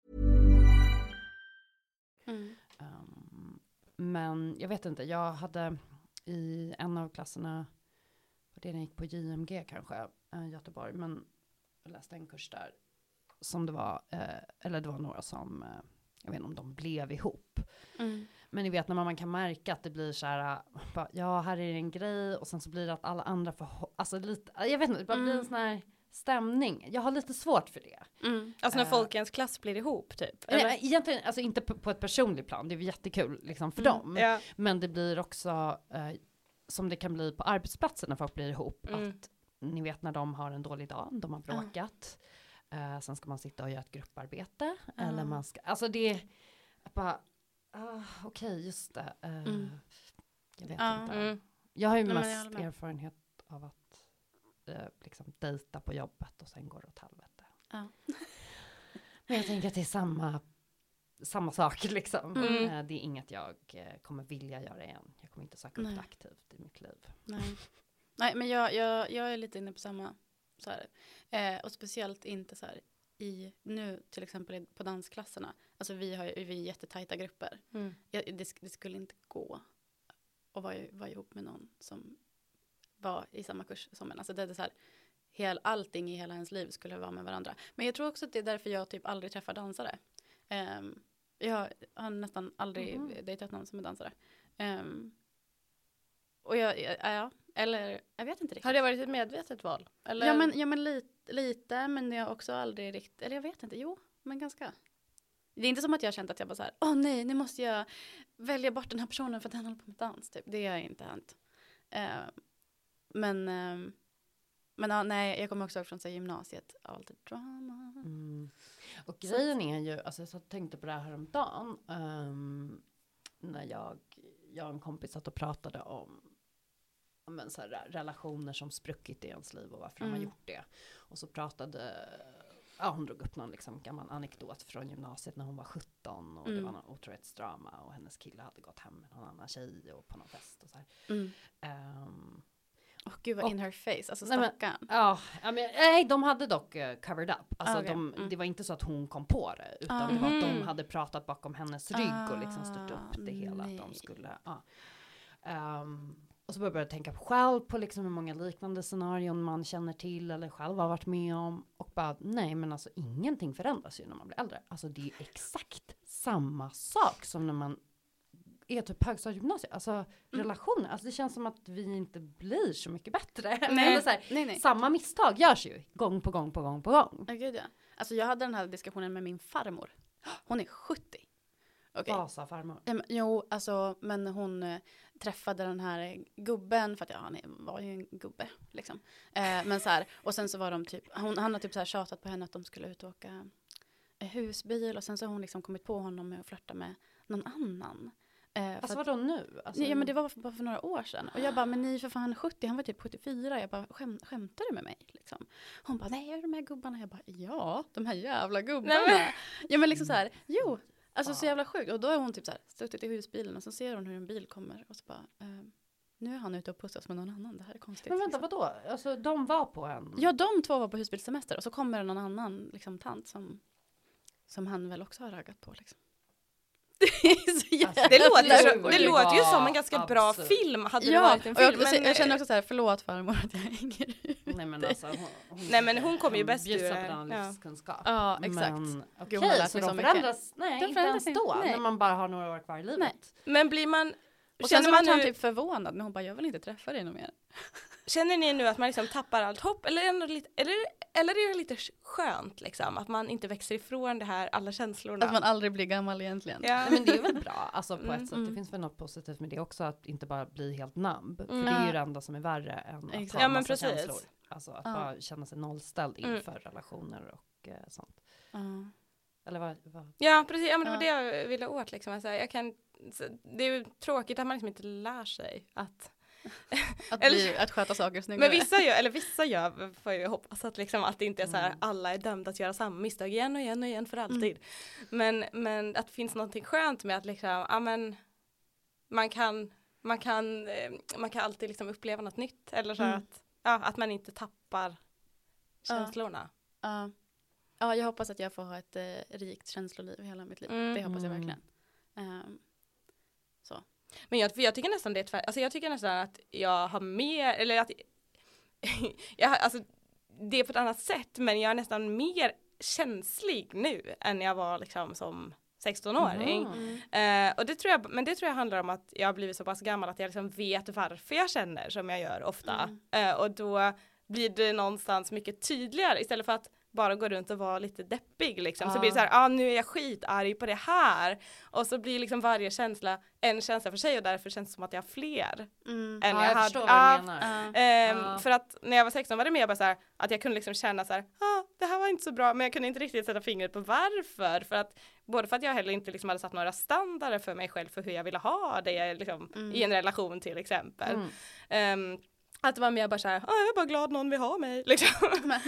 Men jag vet inte, jag hade i en av klasserna, det gick på JMG kanske, Göteborg, men jag läste en kurs där som det var, eller det var några som, jag vet inte om de blev ihop. Men ni vet när man kan märka att det blir så här, ja här är det en grej och sen så blir det att alla andra får, alltså lite, jag vet inte, det bara blir en sån här stämning. Jag har lite svårt för det. Alltså när folk i ens klass blir ihop typ? Eller? Egentligen, alltså inte på ett personligt plan. Det är jättekul liksom för dem. Ja. Men det blir också som det kan bli på arbetsplatsen när folk blir ihop. Att ni vet när de har en dålig dag, de har bråkat. Sen ska man sitta och göra ett grupparbete. Eller man ska, alltså det är bara, okej, just det. Jag vet inte. Jag har ju mest erfarenhet av att liksom dejta på jobbet och sen går det åt helvete. Men jag tänker att det är samma sak liksom. Det är inget jag kommer vilja göra igen. Jag kommer inte söka upp det aktivt i mitt liv. Nej, men jag är lite inne på samma så här. Och speciellt inte så här nu till exempel på dansklasserna. Alltså vi är jättetajta grupper. Det skulle inte gå att vara ihop med någon som var i samma kurs som en. Alltså det är så här, allting i hela ens liv skulle vara med varandra. Men jag tror också att det är därför jag typ aldrig träffar dansare. Jag har nästan aldrig dejtat någon som är dansare. Och eller jag vet inte riktigt. Har det varit ett medvetet val? Eller? Ja men lite, men jag har också aldrig riktigt, eller jag vet inte, men ganska. Det är inte som att jag har känt att jag bara så här, nej, nu måste jag välja bort den här personen för att den håller på med dans. Typ. Det har inte hänt. Men nej, jag kommer också ihåg från gymnasiet. All the drama. Och grejen är ju, alltså jag tänkte på det här häromdagen. När jag och en kompis satt och pratade om så här, relationer som spruckit i ens liv och varför de har gjort det. Och så hon drog upp någon liksom gammal anekdot från gymnasiet när hon var 17 och det var någon otrohetsdrama och hennes kille hade gått hem med någon annan tjej och på någon fest och så här. Gud vad in her face, alltså Nej, men, stackarn. Nej, de hade dock covered up. Alltså Okay. det var inte så att hon kom på det, utan det var att de hade pratat bakom hennes rygg och liksom styrt upp det hela. Att de skulle, och så började jag tänka själv på liksom hur många liknande scenarion man känner till eller själv har varit med om. Och bara, nej men alltså ingenting förändras ju när man blir äldre. Alltså det är ju exakt samma sak som när man är typ högstadiegymnasiet. Alltså relationer. Alltså det känns som att vi inte blir så mycket bättre. Eller så här, nej. samma misstag görs ju gång på gång. Gud, ja. Alltså jag hade den här diskussionen med min farmor. Hon är 70. Okay. Vad sa farmor? Jo, alltså, men hon träffade den här gubben, för att han var ju en gubbe, liksom. Men så här, och sen så var de typ, han har typ så här tjatat på henne att de skulle ut och åka husbil, och sen så har hon liksom kommit på honom med att flirta med någon annan. Alltså vadå nu? Alltså, ja, men det var bara för några år sedan. Och jag bara, men ni för fan 70, han var typ 74. Jag bara, skämtar du med mig? Liksom. Hon bara, nej, är det de här gubbarna? Jag bara, ja, de här jävla gubbarna. Nej, ja, men liksom så här, jo. Alltså så jävla sjukt. Och då är hon typ så här, suttit i husbilen och så ser hon hur en bil kommer. Och så bara, nu är han ute och pussas med någon annan. Det här är konstigt. Men vänta, liksom. vadå? Alltså de var på en... Ja, de två var på husbilsemester. Och så kommer det någon annan liksom, tant som han väl också har raggat på liksom. Det låter ju som en ganska bra film. Hade det varit en film. Jag känner också så här, förlåt farmor att jag hänger ut. Nej men alltså hon kommer ju bäst ur den livskunskap. Ja, exakt. Men okej, så de förändras, inte ens då, nej. när man bara har några år kvar i livet. Nej. Men blir man... Och sen så var han typ förvånad, men hon bara, jag vill inte träffa dig någon mer. Känner ni nu att man liksom tappar allt hopp? Eller är det lite skönt liksom? Att man inte växer ifrån det här, alla känslorna? Att man aldrig blir gammal egentligen. Ja. Men det är väl bra, alltså på ett sätt. Det finns väl något positivt med det också, att inte bara bli helt nabb. För det är ju det enda som är värre än att ha massa känslor. Alltså att bara känna sig nollställd inför relationer och sånt. Eller vad? Ja, precis. Ja, men det var det jag ville åt liksom. Alltså, det är ju tråkigt att man liksom inte lär sig att sköta saker snyggare. Men vissa gör får jag hoppas att liksom att det inte är så här alla är dömda att göra samma misstag igen och igen och igen för alltid. Men att det finns någonting skönt med att liksom man kan alltid liksom uppleva något nytt eller så att man inte tappar känslorna. Ja, jag hoppas att jag får ha ett rikt känsloliv hela mitt liv. Det hoppas jag verkligen. Så. Men jag tycker nästan det är jag tycker nästan att jag har mer, eller att alltså det är på ett annat sätt, men jag är nästan mer känslig nu än jag var liksom som 16-åring. Och det tror jag handlar om att jag har blivit så pass gammal att jag liksom vet varför jag känner som jag gör ofta. Och då blir det någonstans mycket tydligare istället för att bara gå runt och vara lite deppig liksom. Så blir det så här, nu är jag skitarg på det här. Och så blir liksom varje känsla en känsla för sig, och därför känns det som att jag har fler än jag hade. Förstår vad du menar. För att när jag var 16 var det mer bara så här, att jag kunde liksom känna så här, det här var inte så bra, men jag kunde inte riktigt sätta fingret på varför. För att både för att jag heller inte liksom hade satt några standarder för mig själv för hur jag ville ha det liksom, i en relation till exempel. Att det var mer bara så här, jag är bara glad någon vill ha mig liksom.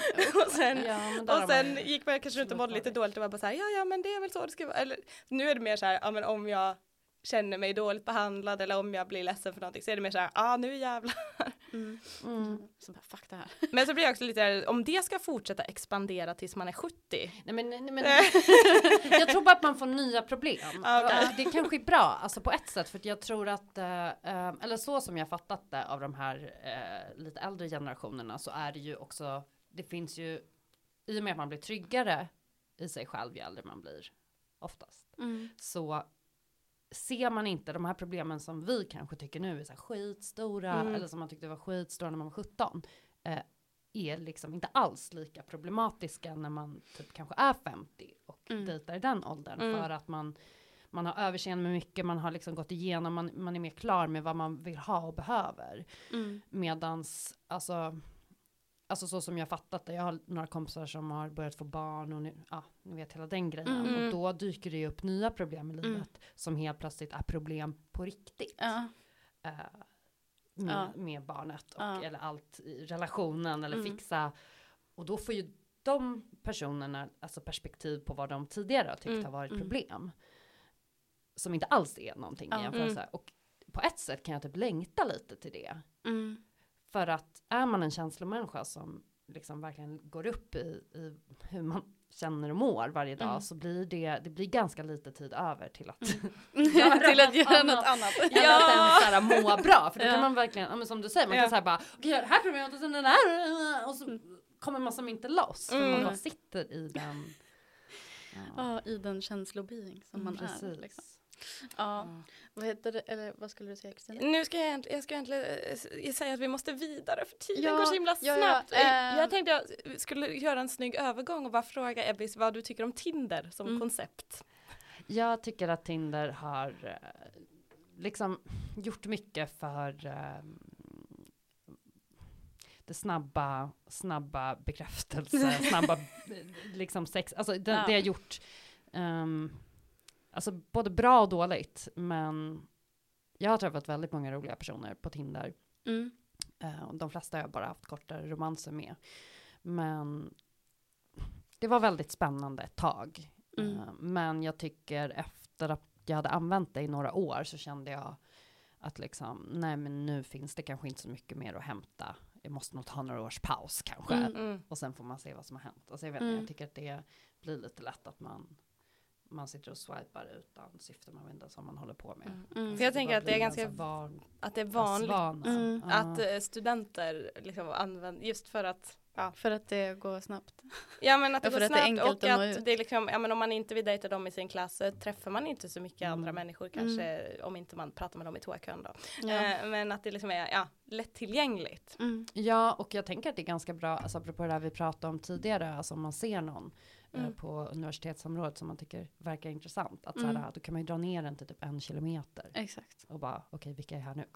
och sen gick man kanske runt och mådde lite dåligt och var bara så här, ja men det är väl så det ska vara. Eller nu är det mer så här, men om jag känner mig dåligt behandlad eller om jag blir ledsen för någonting, så är det mer så här, nu jävlar. Så bara, fuck det här. Men så blir jag också lite, om det ska fortsätta expandera tills man är 70. Nej men jag tror bara att man får nya problem. Det kanske är bra, alltså på ett sätt, för jag tror att eller så som jag fattat det av de här lite äldre generationerna, så är det ju också, det finns ju, i och med att man blir tryggare i sig själv ju äldre man blir oftast, så ser man inte de här problemen som vi kanske tycker nu är så här skitstora, eller som man tyckte var skitstora när man var 17, är liksom inte alls lika problematiska när man typ kanske är 50 och dejtar i den åldern, för att man har överseende med mycket, man har liksom gått igenom, man är mer klar med vad man vill ha och behöver. Medans alltså så som jag fattat det, jag har några kompisar som har börjat få barn och ni vet hela den grejen. Och då dyker det upp nya problem i livet som helt plötsligt är problem på riktigt. Med barnet och eller allt i relationen eller fixa. Och då får ju de personerna alltså perspektiv på vad de tidigare har tyckt har varit problem. Som inte alls är någonting i jämförelse. Och på ett sätt kan jag typ längta lite till det. För att är man en känslomänniska som liksom verkligen går upp i hur man känner och mår varje dag, så blir det blir ganska lite tid över till att göra något annat. Ja, må bra. För då kan man verkligen, som du säger, man kan säga bara, okej, det här problemet och sen den här, och så kommer man som inte loss. För man bara sitter i den. I den känslobeing som man är. Liksom. Vad heter det, eller vad skulle du säga, Kristina? Nu ska jag egentligen säga att vi måste vidare, för tiden går så himla snabbt. Jag tänkte jag skulle göra en snygg övergång och bara fråga Ebbis vad du tycker om Tinder som koncept. Jag tycker att Tinder har liksom gjort mycket för det snabba bekräftelse, snabba liksom sex. Alltså det har gjort alltså både bra och dåligt, men jag har träffat väldigt många roliga personer på Tinder. Och de flesta har jag bara haft kortare romanser med. Men det var väldigt spännande ett tag. Men jag tycker efter att jag hade använt det i några år så kände jag att liksom, nej men nu finns det kanske inte så mycket mer att hämta. Jag måste nog ta några års paus kanske. Och sen får man se vad som har hänt. Och så jag tycker att det blir lite lätt att man sitter och swipar utan syfte, man vet inte vad man håller på med. För jag tänker att det är ganska att det är vanligt att studenter liksom använder, just för att för att det går snabbt. Ja, men att det går snabbt, det är enkelt och att det är liksom, ja, men om man inte vill dejta dem i sin klass så träffar man inte så mycket andra människor kanske, om inte man pratar med dem i toakön då. Men att det liksom är lättillgängligt. Ja, och jag tänker att det är ganska bra, alltså apropå det här vi pratade om tidigare, alltså om man ser någon på universitetsområdet som man tycker verkar intressant, att såhär, då kan man ju dra ner den till typ 1 kilometer. Exakt. Och bara, okej, vilka är här nu?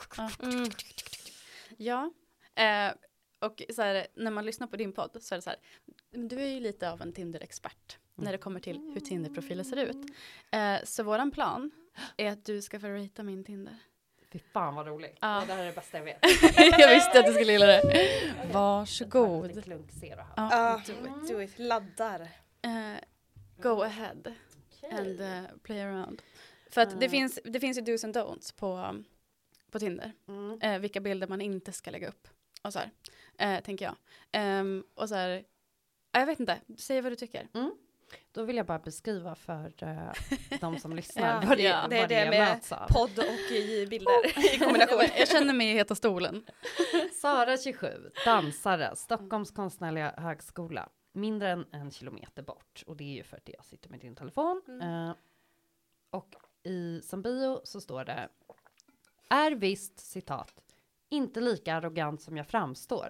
Ja, och så här, när man lyssnar på din podd så är det så här, du är ju lite av en Tinder-expert när det kommer till hur Tinder-profiler ser ut. Så våran plan är att du ska få ratea min Tinder. Fy fan vad roligt. Det här är det bästa jag vet. Jag visste att du skulle gilla det. Varsågod. Do it. Laddar. Go ahead and play around. För att det finns ju do's and don'ts på Tinder. Vilka bilder man inte ska lägga upp. Och så här, tänker jag. Och så här, jag vet inte, säg vad du tycker. Då vill jag bara beskriva för de som lyssnar vad det är med podd och i bilder i kombination. Jag känner mig i heta stolen. Sara 27, dansare, Stockholms konstnärliga högskola. Mindre än 1 kilometer bort. Och det är ju för att jag sitter med din telefon. Och som bio så står det: är visst, citat, inte lika arrogant som jag framstår.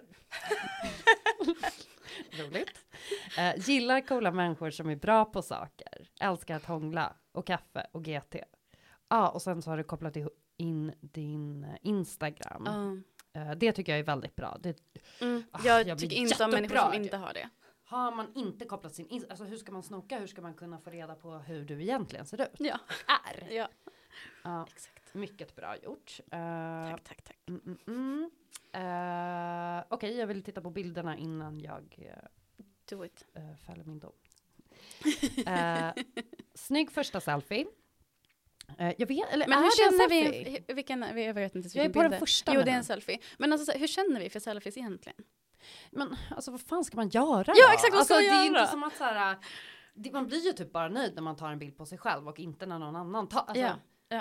Roligt. Gillar coola människor som är bra på saker. Älskar att hångla och kaffe och GT. Och sen så har du kopplat in din Instagram. Det tycker jag är väldigt bra. Jag tycker inte om människor som inte har det. Har man inte kopplat sin Instagram, alltså hur ska man snoka? Hur ska man kunna få reda på hur du egentligen ser ut? Ja. Exakt. Mycket bra gjort. Tack. Okej, jag vill titta på bilderna innan jag do it. Fäller min dom. Snygg första selfie. Jag vet, eller men hur känner vi? Jag vet inte. Jag är på den första. Jo, det är en selfie. Men alltså, hur känner vi för selfies egentligen? Men alltså, vad fan ska man göra då? Ja, exakt, vad ska man det göra? är inte som att så här, man blir ju typ bara nöjd när man tar en bild på sig själv och inte när någon annan tar. Alltså,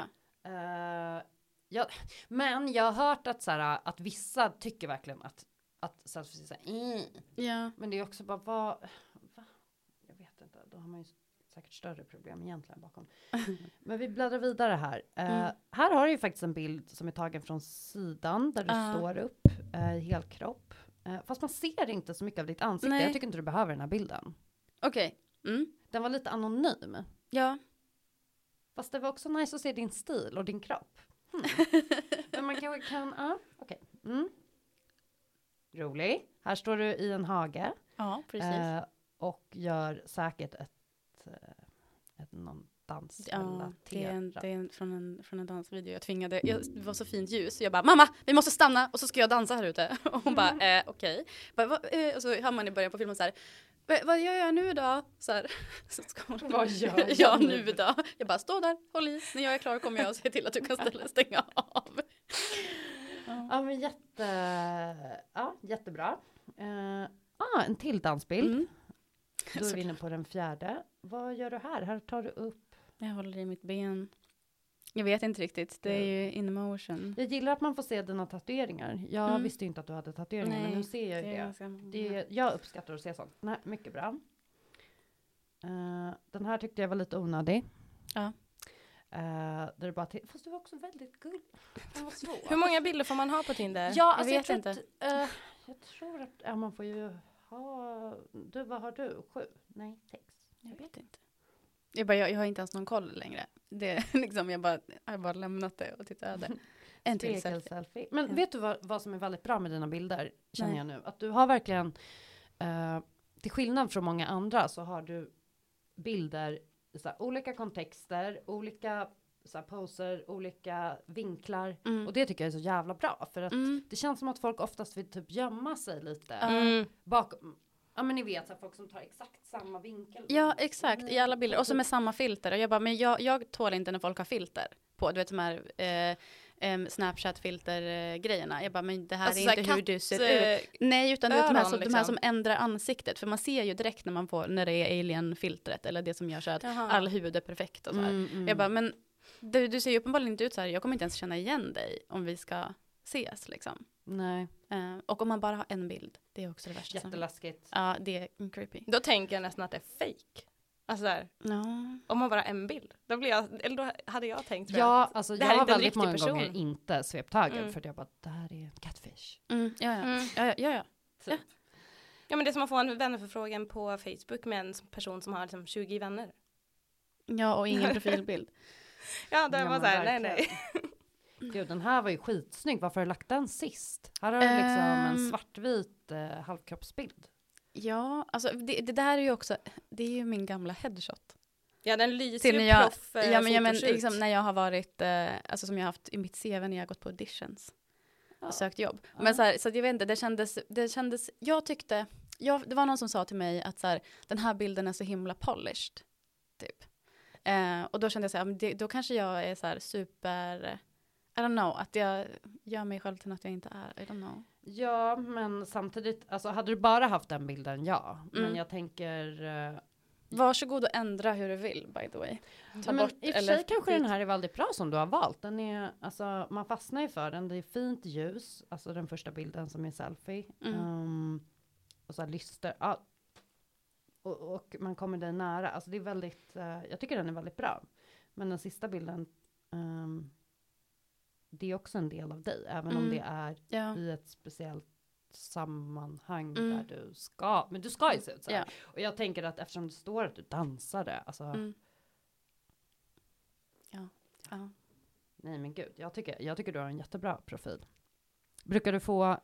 men jag har hört att, så här, att vissa tycker verkligen att selfies är ja. Men det är också bara, va? Jag vet inte, då har man ju säkert större problem egentligen bakom. Men vi bläddrar vidare här. Här har du ju faktiskt en bild som är tagen från sidan där du står upp i helkropp. Fast man ser inte så mycket av ditt ansikte. Nej. Jag tycker inte du behöver den här bilden. Okej. Den var lite anonym. Ja. Fast det var också nice att se din stil och din kropp. Men man kanske kan... okej. Rolig. Här står du i en hage. Ja, precis. Och gör säkert någon dans. Ja, det är från en dansvideo. Det var så fint ljus. Jag bara, mamma, vi måste stanna och så ska jag dansa här ute. Och hon bara, okej. Och så hör man i början på filmen så här, vad gör jag nu då? Så här, så ska hon, vad gör jag nu då? Jag bara, stå där, håll i. När jag är klar kommer jag och se till att du kan stänga av. Ja, men jättebra. En till dansbild. Då är vi inne på den 4:e. Vad gör du här? Här tar du upp. Jag håller i mitt ben. Jag vet inte riktigt. Det är ju in motion. Jag gillar att man får se dina tatueringar. Jag visste inte att du hade tatueringar. Men nu ser jag ju det. Jag uppskattar att se sånt. Nej, mycket bra. Den här tyckte jag var lite onödig. Ja. Där det bara fast du var också väldigt gullig. Hur många bilder får man ha på Tinder? Ja, alltså jag vet inte. Jag tror att man får ju ha... vad har du? 7? Nej, 6. Jag vet inte. Jag har inte ens någon koll längre. Det är liksom, jag har bara lämnat det och tittat över. En till selfie. Men vet du vad som är väldigt bra med dina bilder? Känner jag nu. Att du har verkligen... till skillnad från många andra så har du bilder i så här, olika kontexter, olika så här, poser, olika vinklar. Och det tycker jag är så jävla bra. För att det känns som att folk oftast vill typ gömma sig lite bakom. Ja, men ni vet, så här, folk som tar exakt samma vinkel. Ja, exakt. I alla bilder. Och så med samma filter. Och jag bara, men jag tål inte när folk har filter på. Du vet, de här Snapchat-filter-grejerna. Jag bara, men det här alltså, är inte hur du ser ut. Nej, utan det är de här som ändrar ansiktet. För man ser ju direkt när det är alien-filtret. Eller det som gör så att all huvud är perfekt och så här. Jag bara, men du ser ju uppenbarligen inte ut så här. Jag kommer inte ens känna igen dig om vi ska ses, liksom. Nej. Och om man bara har en bild. Det är också det värsta. Jätteläskigt. Ja, det är creepy. Då tänker jag nästan att det är fake. Alltså där, om man bara har en bild. Då hade jag tänkt att alltså jag har väldigt många gånger inte svept höger. För att jag bara, det här är catfish. Ja. Ja, men det är som att få en vänförfrågan på Facebook med en person som har liksom 20 vänner. Ja, och ingen profilbild. Ja, det var så här, nej. Gud, den här var ju skitsnygg. Varför har du lagt den sist? Här har du liksom en svartvit halvkroppsbild. Ja, alltså det där är ju också, det är ju min gamla headshot. Ja, den lyser ju proff. Men liksom, när jag har varit, alltså som jag har haft i mitt CV när jag har gått på auditions och sökt jobb. Men så jag vet inte, det kändes, jag tyckte, det var någon som sa till mig att så här, den här bilden är så himla polished, typ. Och då kände jag så här, då kanske jag är så här super... I don't know, att jag gör mig själv till något jag inte är. I don't know. Ja, men samtidigt, alltså hade du bara haft den bilden, men jag tänker... Varsågod och ändra hur du vill, by the way. Men i och för sig kanske den här är väldigt bra som du har valt. Den är, alltså, man fastnar ju för den. Det är fint ljus, alltså den första bilden som är selfie. Och så här lyster. Och man kommer dig nära. Alltså det är väldigt, jag tycker den är väldigt bra. Men den sista bilden... det är också en del av dig, även om det är i ett speciellt sammanhang där du ska, men du ska ju se ut så här. Och jag tänker att eftersom det står att du dansade, alltså nej men gud, jag tycker du har en jättebra profil. Brukar du få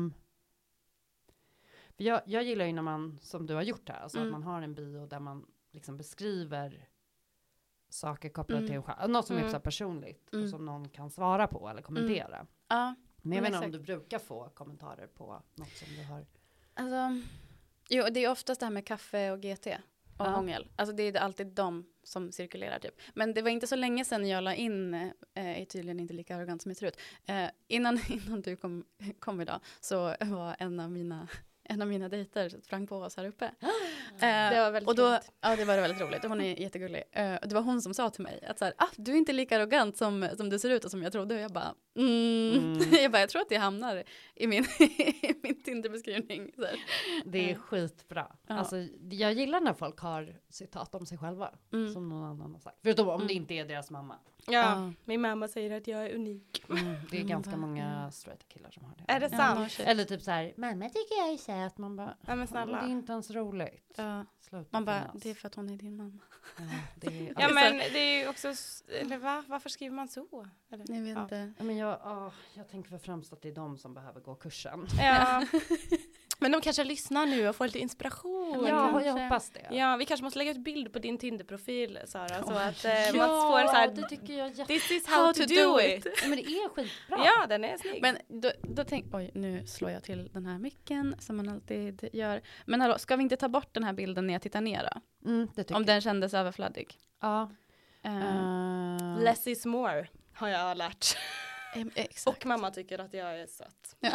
jag gillar ju när man, som du har gjort här, alltså att man har en bio där man liksom beskriver saker kopplat till en själv. Något som är så personligt och som någon kan svara på eller kommentera. Men jag vet inte om du brukar få kommentarer på något som du har. Alltså, jo, det är oftast det här med kaffe och GT och hångel. Alltså det är alltid de som cirkulerar typ. Men det var inte så länge sedan jag la in, är tydligen inte lika arrogant som jag ser ut. Innan du kom idag så var en av mina dejter sprang på oss här uppe. Det var väldigt roligt. Ja, det var väldigt roligt. Hon är jättegullig. Det var hon som sa till mig att så här, du är inte lika arrogant som du ser ut och som jag trodde. Och jag bara, jag tror att det hamnar i min Tinder-beskrivning. Så här. Det är skitbra. Ja. Alltså, jag gillar när folk har citat om sig själva. Som någon annan har sagt. Förutom om det inte är deras mamma. Ja, min mamma säger att jag är unik. Det är ganska många straight killar som har det. Är det sant? Eller typ så här, mamma tycker jag är söt. Man bara, men snälla. Det är inte ens roligt. Man bara, det är för att hon är din mamma. Ja, men det är ju också, eller varför skriver man så? Eller? Jag vet inte. Men jag tänker för främst att det är de som behöver gå kursen. Ja. Men de kanske lyssnar nu och får lite inspiration. Ja, jag hoppas det. Ja, vi kanske måste lägga ut bild på din Tinder-profil, Sara. Så att man får en så här, det tycker jag this is how to do it. Men det är skitbra. Ja, den är snygg. Men då oj, nu slår jag till den här micken som man alltid gör. Men hallå, ska vi inte ta bort den här bilden när jag tittar ner då? Det tycker om den kändes överflödig. Ja. Less is more, har jag lärt. Exakt. Och mamma tycker att jag är söt. Ja.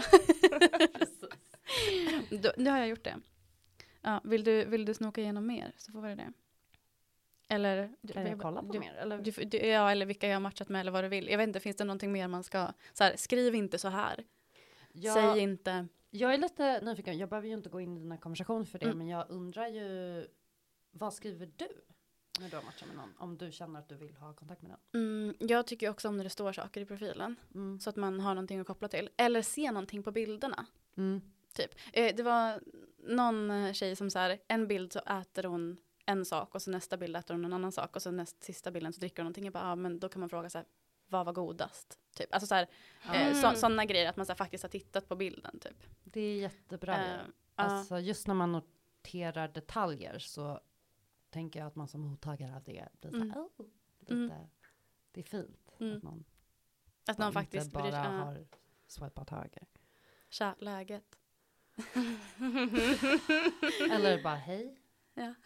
Nu har jag gjort det. Ja, vill du snoka igenom mer så får vi det. Eller kan jag kolla på mer? Eller? Ja, eller vilka jag har matchat med eller vad du vill. Jag vet inte, finns det någonting mer man ska... Så här, skriv inte så här. Säg inte... Jag är lite nyfiken. Jag behöver ju inte gå in i den här konversationen för det. Men jag undrar ju... Vad skriver du när du har matchat med någon? Om du känner att du vill ha kontakt med den. Jag tycker också om när det står saker i profilen. Så att man har någonting att koppla till. Eller se någonting på bilderna. Typ. Det var någon tjej som så här... En bild så äter hon en sak. Och så nästa bild äter hon en annan sak. Och så sista bilden så dricker hon någonting. Jag bara, men då kan man fråga så här... Vad var godast? Typ. Alltså så här, sådana grejer. Att man så här, faktiskt har tittat på bilden. Typ. Det är jättebra. Alltså, just när man noterar detaljer så tänker jag att man som mottagare av det blir så här, lite, det är fint. Att någon faktiskt inte bara har swipat höger. Tja, läget. Eller bara hej. Ja.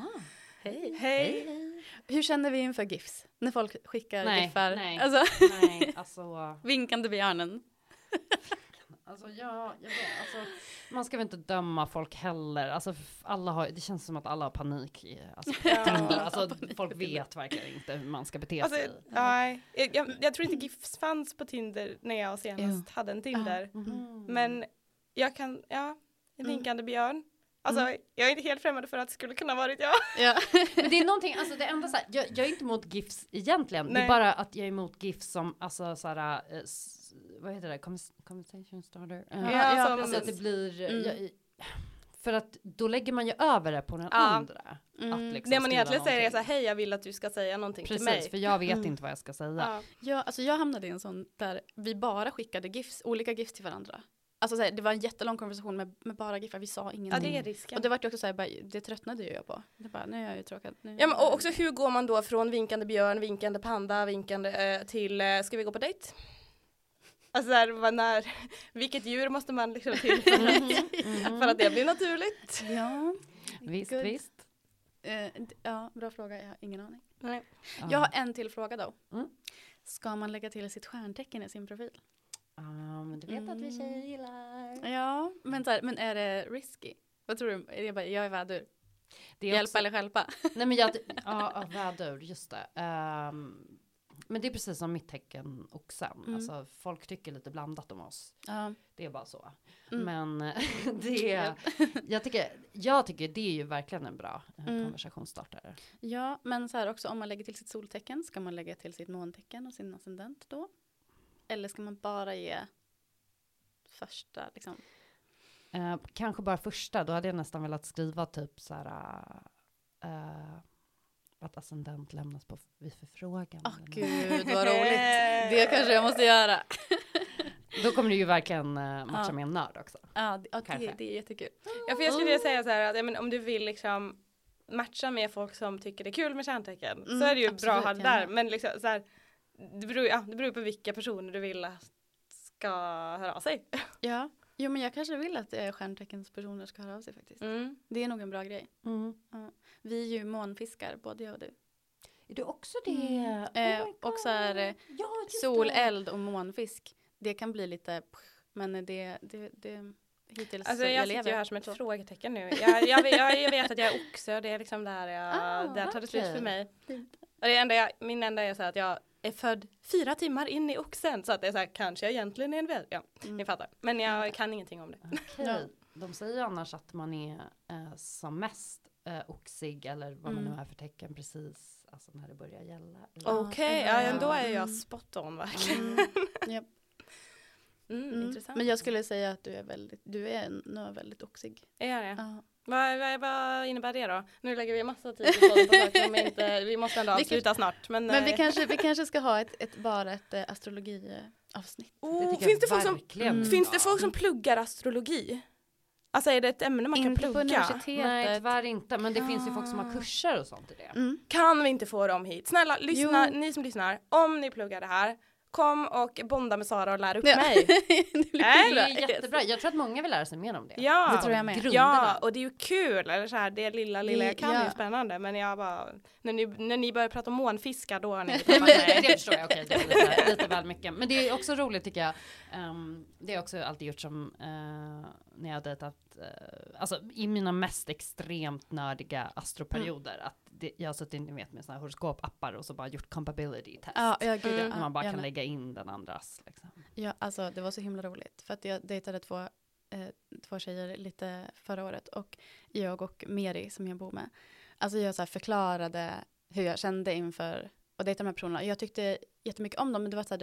Hej. Hur känner vi inför GIFs? När folk skickar giffar. Nej, alltså vinkande björnen. Alltså jag vet, alltså, man ska väl inte döma folk heller. Alltså alla har, det känns som att alla har panik i, alltså, Tinder. Alltså folk vet verkligen inte hur man ska bete sig. Nej, jag tror inte GIFs fanns på Tinder när jag senast hade en Tinder. Men jag kan, en vinkande björn. Alltså, jag är inte helt främmande för att det skulle kunna varit jag. Ja. Men det är någonting, alltså det enda så här, jag är inte emot GIFs egentligen. Nej. Det är bara att jag är emot GIFs som, alltså så här, vad heter det? Conversation starter? Alltså att det blir, för att då lägger man ju över det på den andra. Att liksom det man egentligen säger är så här, hej jag vill att du ska säga någonting till mig. Precis, för jag vet inte vad jag ska säga. Ja, alltså jag hamnade i en sån där vi bara skickade GIFs, olika GIFs till varandra. Alltså såhär, det var en jättelång konversation med bara giffar. Vi sa ingenting. Ja, det är risken. Och det var ju också såhär, det tröttnade ju jag på. Det bara, nu är jag ju tråkad. Ja, men och också hur går man då från vinkande björn, vinkande panda, vinkande till, ska vi gå på dejt? Alltså såhär, vilket djur måste man liksom till för att det blir naturligt? Ja, visst. Ja, bra fråga. Jag har ingen aning. Nej. Jag har en till fråga då. Ska man lägga till sitt stjärntecken i sin profil? Men du vet att vi tjejer gillar. Ja, men är det risky? Vad tror du? Jag är vädur. Det är hjälpa också... eller stjälpa? Nej men vädur, just det. Men det är precis som mitt tecken oxen. Alltså folk tycker lite blandat om oss. Det är bara så. Men jag tycker det är ju verkligen en bra konversationsstartare. Ja, men så här också om man lägger till sitt soltecken, ska man lägga till sitt måntecken och sin ascendent då? Eller ska man bara ge första liksom? Kanske bara första. Då hade jag nästan velat skriva typ så här att ascendent lämnas vid förfrågan. Gud vad roligt. Det kanske jag måste göra. Då kommer du ju verkligen matcha med en nörd också. Ja, det är jättekul. Ja, för jag skulle säga så här att om du vill liksom matcha med folk som tycker det är kul med kärntecken så är det ju absolut, bra att ha det där. Men liksom så här, det beror på vilka personer du vill att ska höra av sig. Ja, jo men jag kanske vill att stjärnteckens personer ska höra av sig faktiskt. Det är nog en bra grej. Ja. Vi är ju månfiskar, både jag och du. Är du också det? Och så är sol, eld och månfisk. Det kan bli lite, men det hittills alltså jag sitter ju här som ett frågetecken nu. Jag vet att jag är oxe och det är liksom där där tar det slut för mig. Och min enda är så här att jag är född 4 timmar in i oxen. Så att det är så här, kanske jag egentligen är en väl. Ja, ni fattar. Men jag kan ingenting om det. Okay. De säger annars att man är som mest oxig eller vad man nu är för tecken precis alltså när det börjar gälla. Okej, då är jag spot on verkligen. Yep. Intressant. Men jag skulle säga att du är nog väldigt oxig. Är det? Vad innebär det då? Nu lägger vi massa tid på saker vi måste ändå avsluta snart. Men vi kanske ska ha ett astrologiavsnitt. Finns det folk som pluggar astrologi? Alltså är det ett ämne man kan plugga? På universitetet. Nej, tyvärr inte. Men det finns ju folk som har kurser och sånt i det. Kan vi inte få dem hit? Snälla, lyssna, ni som lyssnar. Om ni pluggar det här, kom och bonda med Sara och lär upp mig. Det är jättebra. Jag tror att många vill lära sig mer om det. Ja, det tror jag med. Ja, och det är ju kul. Eller så här, det lilla jag kan är ju spännande. Men jag bara, när ni börjar prata om månfiskar då har ni Nej, det förstår jag. Okej, det är lite väl mycket. Men det är också roligt tycker jag. Det har också alltid gjort som när jag har dejtat alltså i mina mest extremt nördiga astroperioder att jag har suttit med såna här horoskopappar och så bara gjort compatibility test. När man bara kan lägga in den andras liksom. Ja, alltså det var så himla roligt för att jag dejtade två tjejer lite förra året och jag och Meri som jag bor med. Alltså jag så här förklarade hur jag kände inför att dejta de här personerna. Jag tyckte jättemycket om dem men det var så här,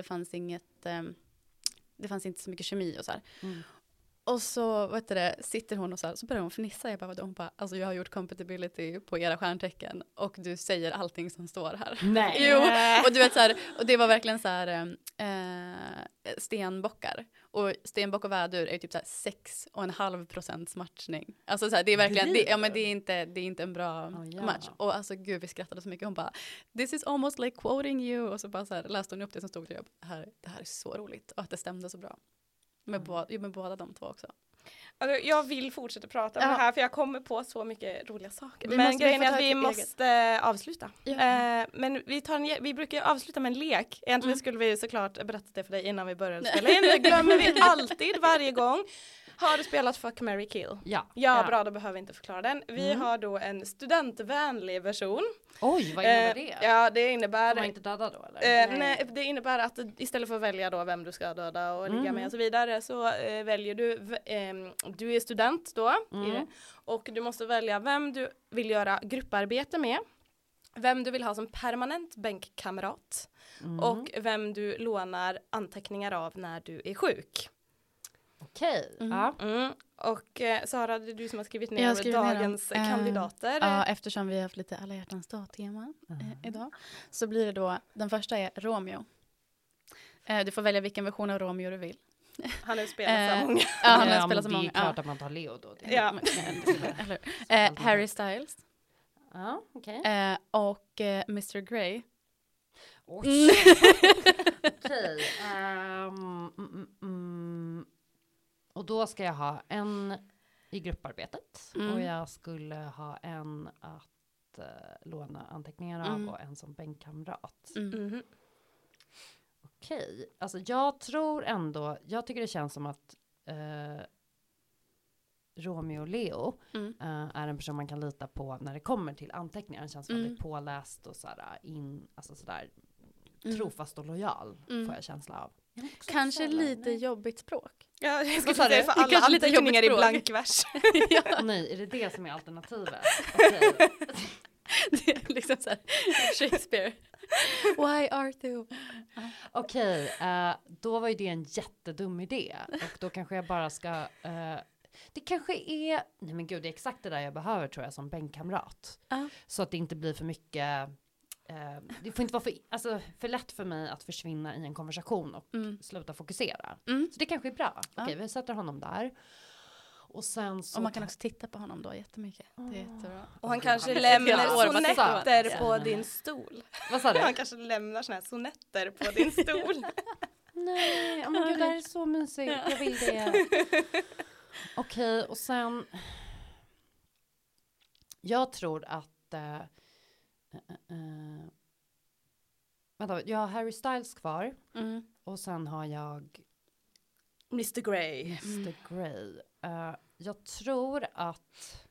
det fanns inte så mycket kemi och så här. Och så sitter hon och så börjar hon fnissa. Jag bara, alltså jag har gjort compatibility på era stjärntecken och du säger allting som står här. Nej. Jo, och du vet så här, och det var verkligen så här stenbockar. Och stenbock och vädur är typ så här 6,5% matchning. Alltså så här, det är verkligen, det är inte en bra match. Och alltså gud, vi skrattade så mycket. Hon bara, this is almost like quoting you. Och så bara så här, läste hon upp det som stod till jobb. Det här är så roligt. Och att det stämde så bra. Med båda de två också. Alltså, jag vill fortsätta prata om det här för jag kommer på så mycket roliga saker. Men grejen är att vi måste avsluta. Ja. Men vi brukar avsluta med en lek. Egentligen skulle vi såklart berätta det för dig innan vi började spela in. Det glömmer vi alltid varje gång. Har du spelat Fuck, Marry, Kill? Ja, bra, då behöver vi inte förklara den. Vi har då en studentvänlig version. Oj, vad innebär det? Ja, det innebär... Får man inte döda då, eller? Nej, det innebär att istället för att välja då vem du ska döda och ligga med och så vidare så väljer du är student då och du måste välja vem du vill göra grupparbete med, vem du vill ha som permanent bänkkamrat och vem du lånar anteckningar av när du är sjuk. Okej. Och Sara, det är du som har skrivit ner dagens kandidater. Ja, eftersom vi har haft lite alla hjärtans dag-tema idag. Så blir det då, den första är Romeo. Du får välja vilken version av Romeo du vill. Han har spelat så många. Ja, han har spelat så många. Det är klart att man tar Leo då. Harry Styles. Ja, okej. Och Mr. Grey. Okej. Och då ska jag ha en i grupparbetet. Och jag skulle ha en att låna anteckningar av och en som bänkkamrat. Okej. Alltså jag tycker det känns som att Romeo och Leo är en person man kan lita på när det kommer till anteckningar. Han känns väldigt påläst och sådär trofast och lojal får jag känsla av. Kanske lite jobbigt språk. Ja, jag ska säga för alla anteckningar i blankvers. Nej, är det som är alternativet? Det är liksom så här, Shakespeare. Why Arthur? Okej, då var ju det en jättedum idé. Och då kanske jag bara ska... det kanske är... Nej men gud, det är exakt det där jag behöver tror jag som bänkkamrat. Så att det inte blir för mycket... det får inte vara för lätt för mig att försvinna i en konversation och sluta fokusera. Så det kanske är bra. Okej, vi sätter honom där. Och sen så... Och man kan också titta på honom då jättemycket. Det är jättebra. Och han kanske lämnar sonetter på din stol. Vad sa du? Han kanske lämnar såna här sonetter på din stol. Nej, men gud, det här är så mysigt. Jag vill det. Okej, och sen... Jag tror att... vänta, jag har Harry Styles kvar. Och sen har jag... Mr. Grey. Mr. Grey. Jag tror att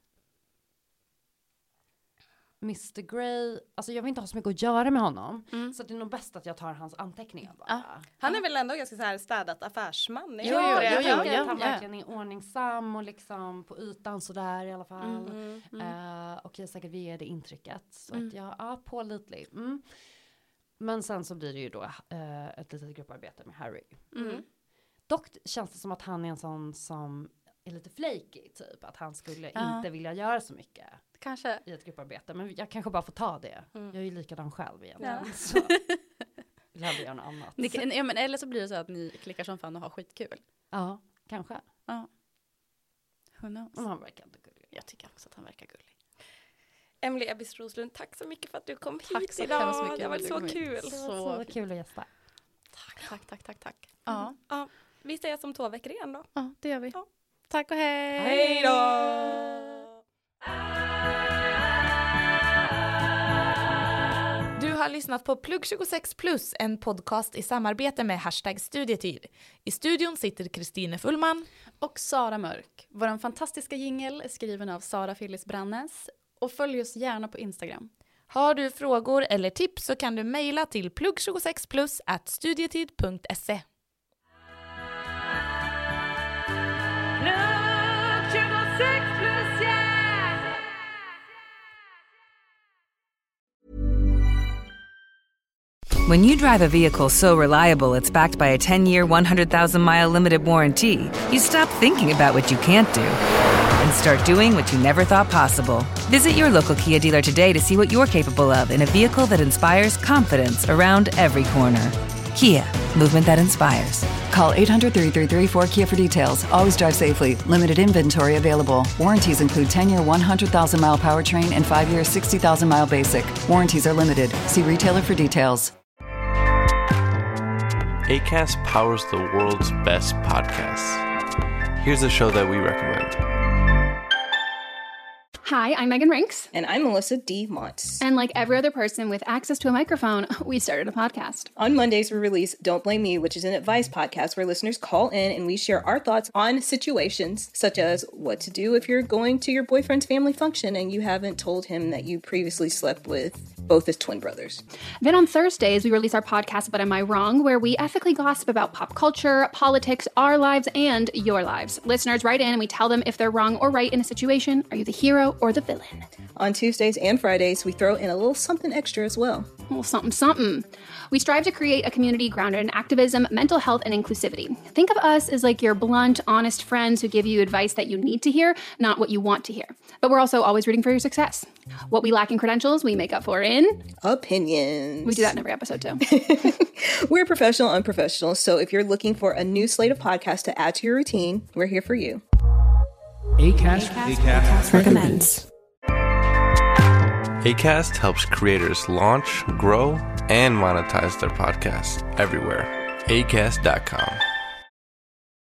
Mr. Grey, alltså jag vill inte ha så mycket att göra med honom. Så det är nog bäst att jag tar hans anteckningar bara. Han är väl ändå ganska så här städat affärsman. Jag tycker att han verkligen är ordningsam och liksom på ytan sådär i alla fall. Och jag säkert vi ger det intrycket. Så att jag pålitlig. Men sen så blir det ju då ett litet grupparbete med Harry. Dock känns det som att han är en sån som är lite flaky typ. Att han skulle inte vilja göra så mycket. Kanske. I ett grupparbete. Men jag kanske bara får ta det. Jag är ju likadan själv egentligen. Så vill jag göra något annat. Men eller så blir det så att ni klickar som fan och har skitkul. Ja, kanske. Ja. Who knows? Men han verkar inte gullig. Jag tycker också att han verkar gullig. Emily Ebbis Roslund, tack så mycket för att du kom hit idag. Så mycket. Det var så kul. Så kul att gästa. Tack. Tack. Ja. Ja, vi ses om 2 veckor igen då. Ja, det gör vi. Ja. Tack och hej! Hej då! Du har lyssnat på Plugg 26 Plus, en podcast i samarbete med #studietid. I studion sitter Kristine Fullman och Sara Mörk. Vår fantastiska jingle är skriven av Sara Phyllis Brannes. Och följ oss gärna på Instagram. Har du frågor eller tips så kan du mejla till plugg26plus@studietid.se. When you drive a vehicle so reliable it's backed by a 10-year, 100,000-mile limited warranty, you stop thinking about what you can't do and start doing what you never thought possible. Visit your local Kia dealer today to see what you're capable of in a vehicle that inspires confidence around every corner. Kia, movement that inspires. Call 800-333-4KIA for details. Always drive safely. Limited inventory available. Warranties include 10-year 100,000-mile powertrain and 5-year 60,000-mile basic. Warranties are limited. See retailer for details. Acast powers the world's best podcasts. Here's a show that we recommend. Hi, I'm Megan Rinks. And I'm Melissa D. Montz. And like every other person with access to a microphone, we started a podcast. On Mondays, we release Don't Blame Me, which is an advice podcast where listeners call in and we share our thoughts on situations such as what to do if you're going to your boyfriend's family function and you haven't told him that you previously slept with both his twin brothers. Then on Thursdays, we release our podcast, But Am I Wrong?, where we ethically gossip about pop culture, politics, our lives, and your lives. Listeners write in and we tell them if they're wrong or right in a situation. Are you the hero or the villain? On Tuesdays and Fridays, we throw in a little something extra as well. A little something. We strive to create a community grounded in activism, mental health, and inclusivity. Think of us as like your blunt, honest friends who give you advice that you need to hear, not what you want to hear. But we're also always rooting for your success. What we lack in credentials, we make up for in opinions. We do that in every episode too. We're professional, unprofessional. So if you're looking for a new slate of podcasts to add to your routine, we're here for you. Acast recommends. Acast helps creators launch, grow, and monetize their podcasts everywhere. Acast.com.